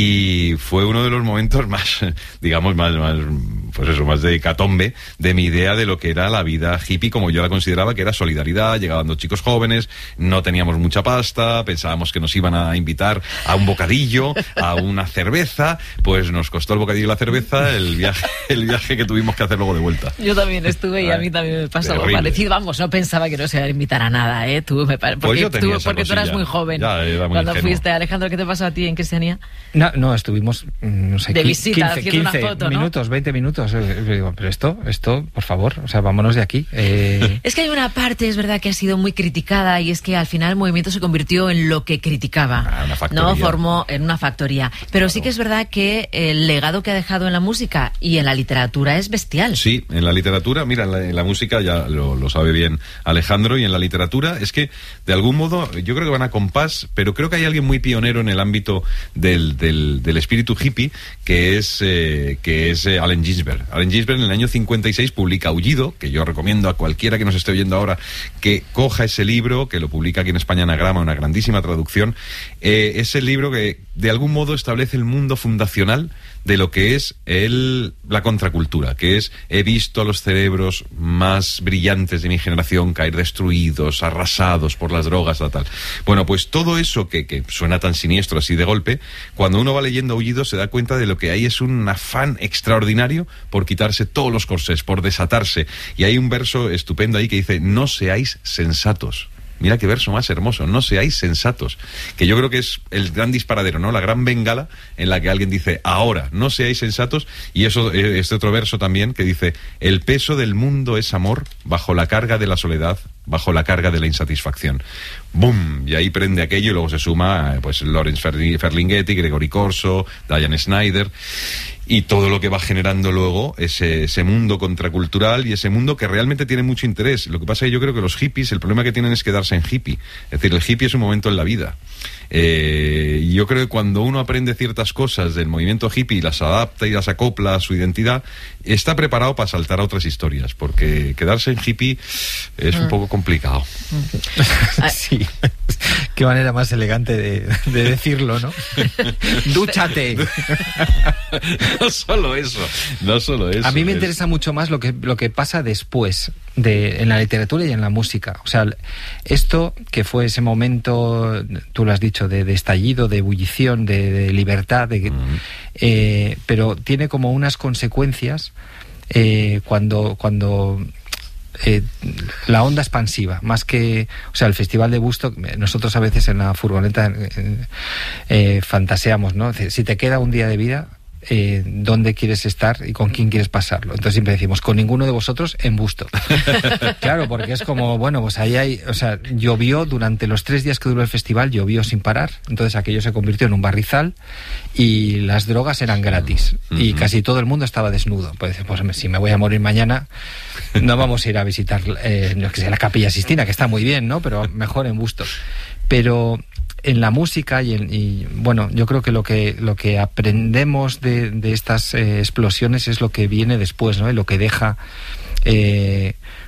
y fue uno de los momentos más, digamos, más, más pues eso, más de hecatombe de mi idea de lo que era la vida hippie como yo la consideraba, que era solidaridad. Llegaban dos chicos jóvenes, no teníamos mucha pasta, pensábamos que nos iban a invitar a un bocadillo, a una cerveza, pues nos costó el bocadillo y la cerveza el viaje, el viaje que tuvimos que hacer luego de vuelta. Yo también estuve y a mí también me pasó algo Terrible. parecido. Vamos, no pensaba que no se iba a invitar a nada, ¿eh? Tú, me pare... porque, Pues yo tenía tú, esa porque tú eras cosilla. muy joven. Ya, era muy Cuando ingenuo. fuiste, Alejandro, ¿qué te pasó a ti en Cristiania? No, no, estuvimos, no sé, De qui- visita, quince, haciendo una quince foto, ¿no? minutos, veinte minutos. Eh, eh, digo, pero esto, esto, por favor, o sea, vámonos de aquí. Eh, Es que hay una parte, es verdad, que ha sido muy criticada, y es que al final el movimiento se convirtió en lo que criticaba. Ah, una factoría. No formó en una factoría. Pero sí que es verdad que el legado que ha dejado en la música y en la literatura es bestial. Sí, en la literatura, mira, en la, en la música ya lo, lo sabe bien Alejandro, y en la literatura es que, de algún modo, yo creo que van a compás, pero creo que hay alguien muy pionero en el ámbito del, del, del espíritu hippie, que es, eh, que es eh, Allen Ginsberg. Allen Ginsberg en el año cincuenta y seis publica Aullido, que yo recomiendo a cualquiera que nos esté oyendo ahora que coja ese libro, que lo publica aquí en España Anagrama, una grandísima traducción. Eh, es el libro que, de algún modo, establece el mundo fundacional de lo que es el, la contracultura, que es: he visto a los cerebros más brillantes de mi generación caer destruidos, arrasados por las drogas, tal, tal. Bueno, pues todo eso que, que suena tan siniestro así de golpe, cuando uno va leyendo Aullido se da cuenta de lo que hay es un afán extraordinario por quitarse todos los corsés, por desatarse. Y hay un verso estupendo ahí que dice: no seáis sensatos. Mira qué verso más hermoso, no seáis sensatos, que yo creo que es el gran disparadero, ¿no? La gran bengala en la que alguien dice, ahora, no seáis sensatos, y eso, este otro verso también que dice, el peso del mundo es amor bajo la carga de la soledad, bajo la carga de la insatisfacción. ¡Bum! Y ahí prende aquello y luego se suma pues Lawrence Ferlinghetti, Gregory Corso, Diane Snyder y todo lo que va generando luego ese, ese mundo contracultural y ese mundo que realmente tiene mucho interés. Lo que pasa es que yo creo que los hippies, el problema que tienen es quedarse en hippie. Es decir, el hippie es un momento en la vida. Eh, yo creo que cuando uno aprende ciertas cosas del movimiento hippie y las adapta y las acopla a su identidad, está preparado para saltar a otras historias, porque quedarse en hippie es un poco complicado. Sí, qué manera más elegante de, de decirlo, ¿no? ¡Dúchate! No solo eso, no solo eso. A mí me es... interesa mucho más lo que, lo que pasa después, de, en la literatura y en la música. O sea, esto que fue ese momento, tú lo has dicho, de, de estallido, de ebullición, de, de libertad, de, uh-huh. eh, pero tiene como unas consecuencias eh, cuando... cuando Eh, la onda expansiva, más que, o sea, el Festival de Woodstock, nosotros a veces en la furgoneta eh, eh, fantaseamos, ¿no? Si te queda un día de vida, eh, ¿dónde quieres estar y con quién quieres pasarlo? Entonces siempre decimos, con ninguno de vosotros en Woodstock. Claro, porque es como, bueno, pues ahí hay, o sea, llovió durante los tres días que duró el festival, llovió sin parar, entonces aquello se convirtió en un barrizal y las drogas eran gratis y casi todo el mundo estaba desnudo. Pues, pues si me voy a morir mañana, no vamos a ir a visitar eh, no, que sea la Capilla Sistina, que está muy bien, ¿no? Pero mejor en Woodstock. Pero en la música y, en, y bueno, yo creo que lo que lo que aprendemos de, de estas eh, explosiones es lo que viene después, ¿no? Y lo que deja eh,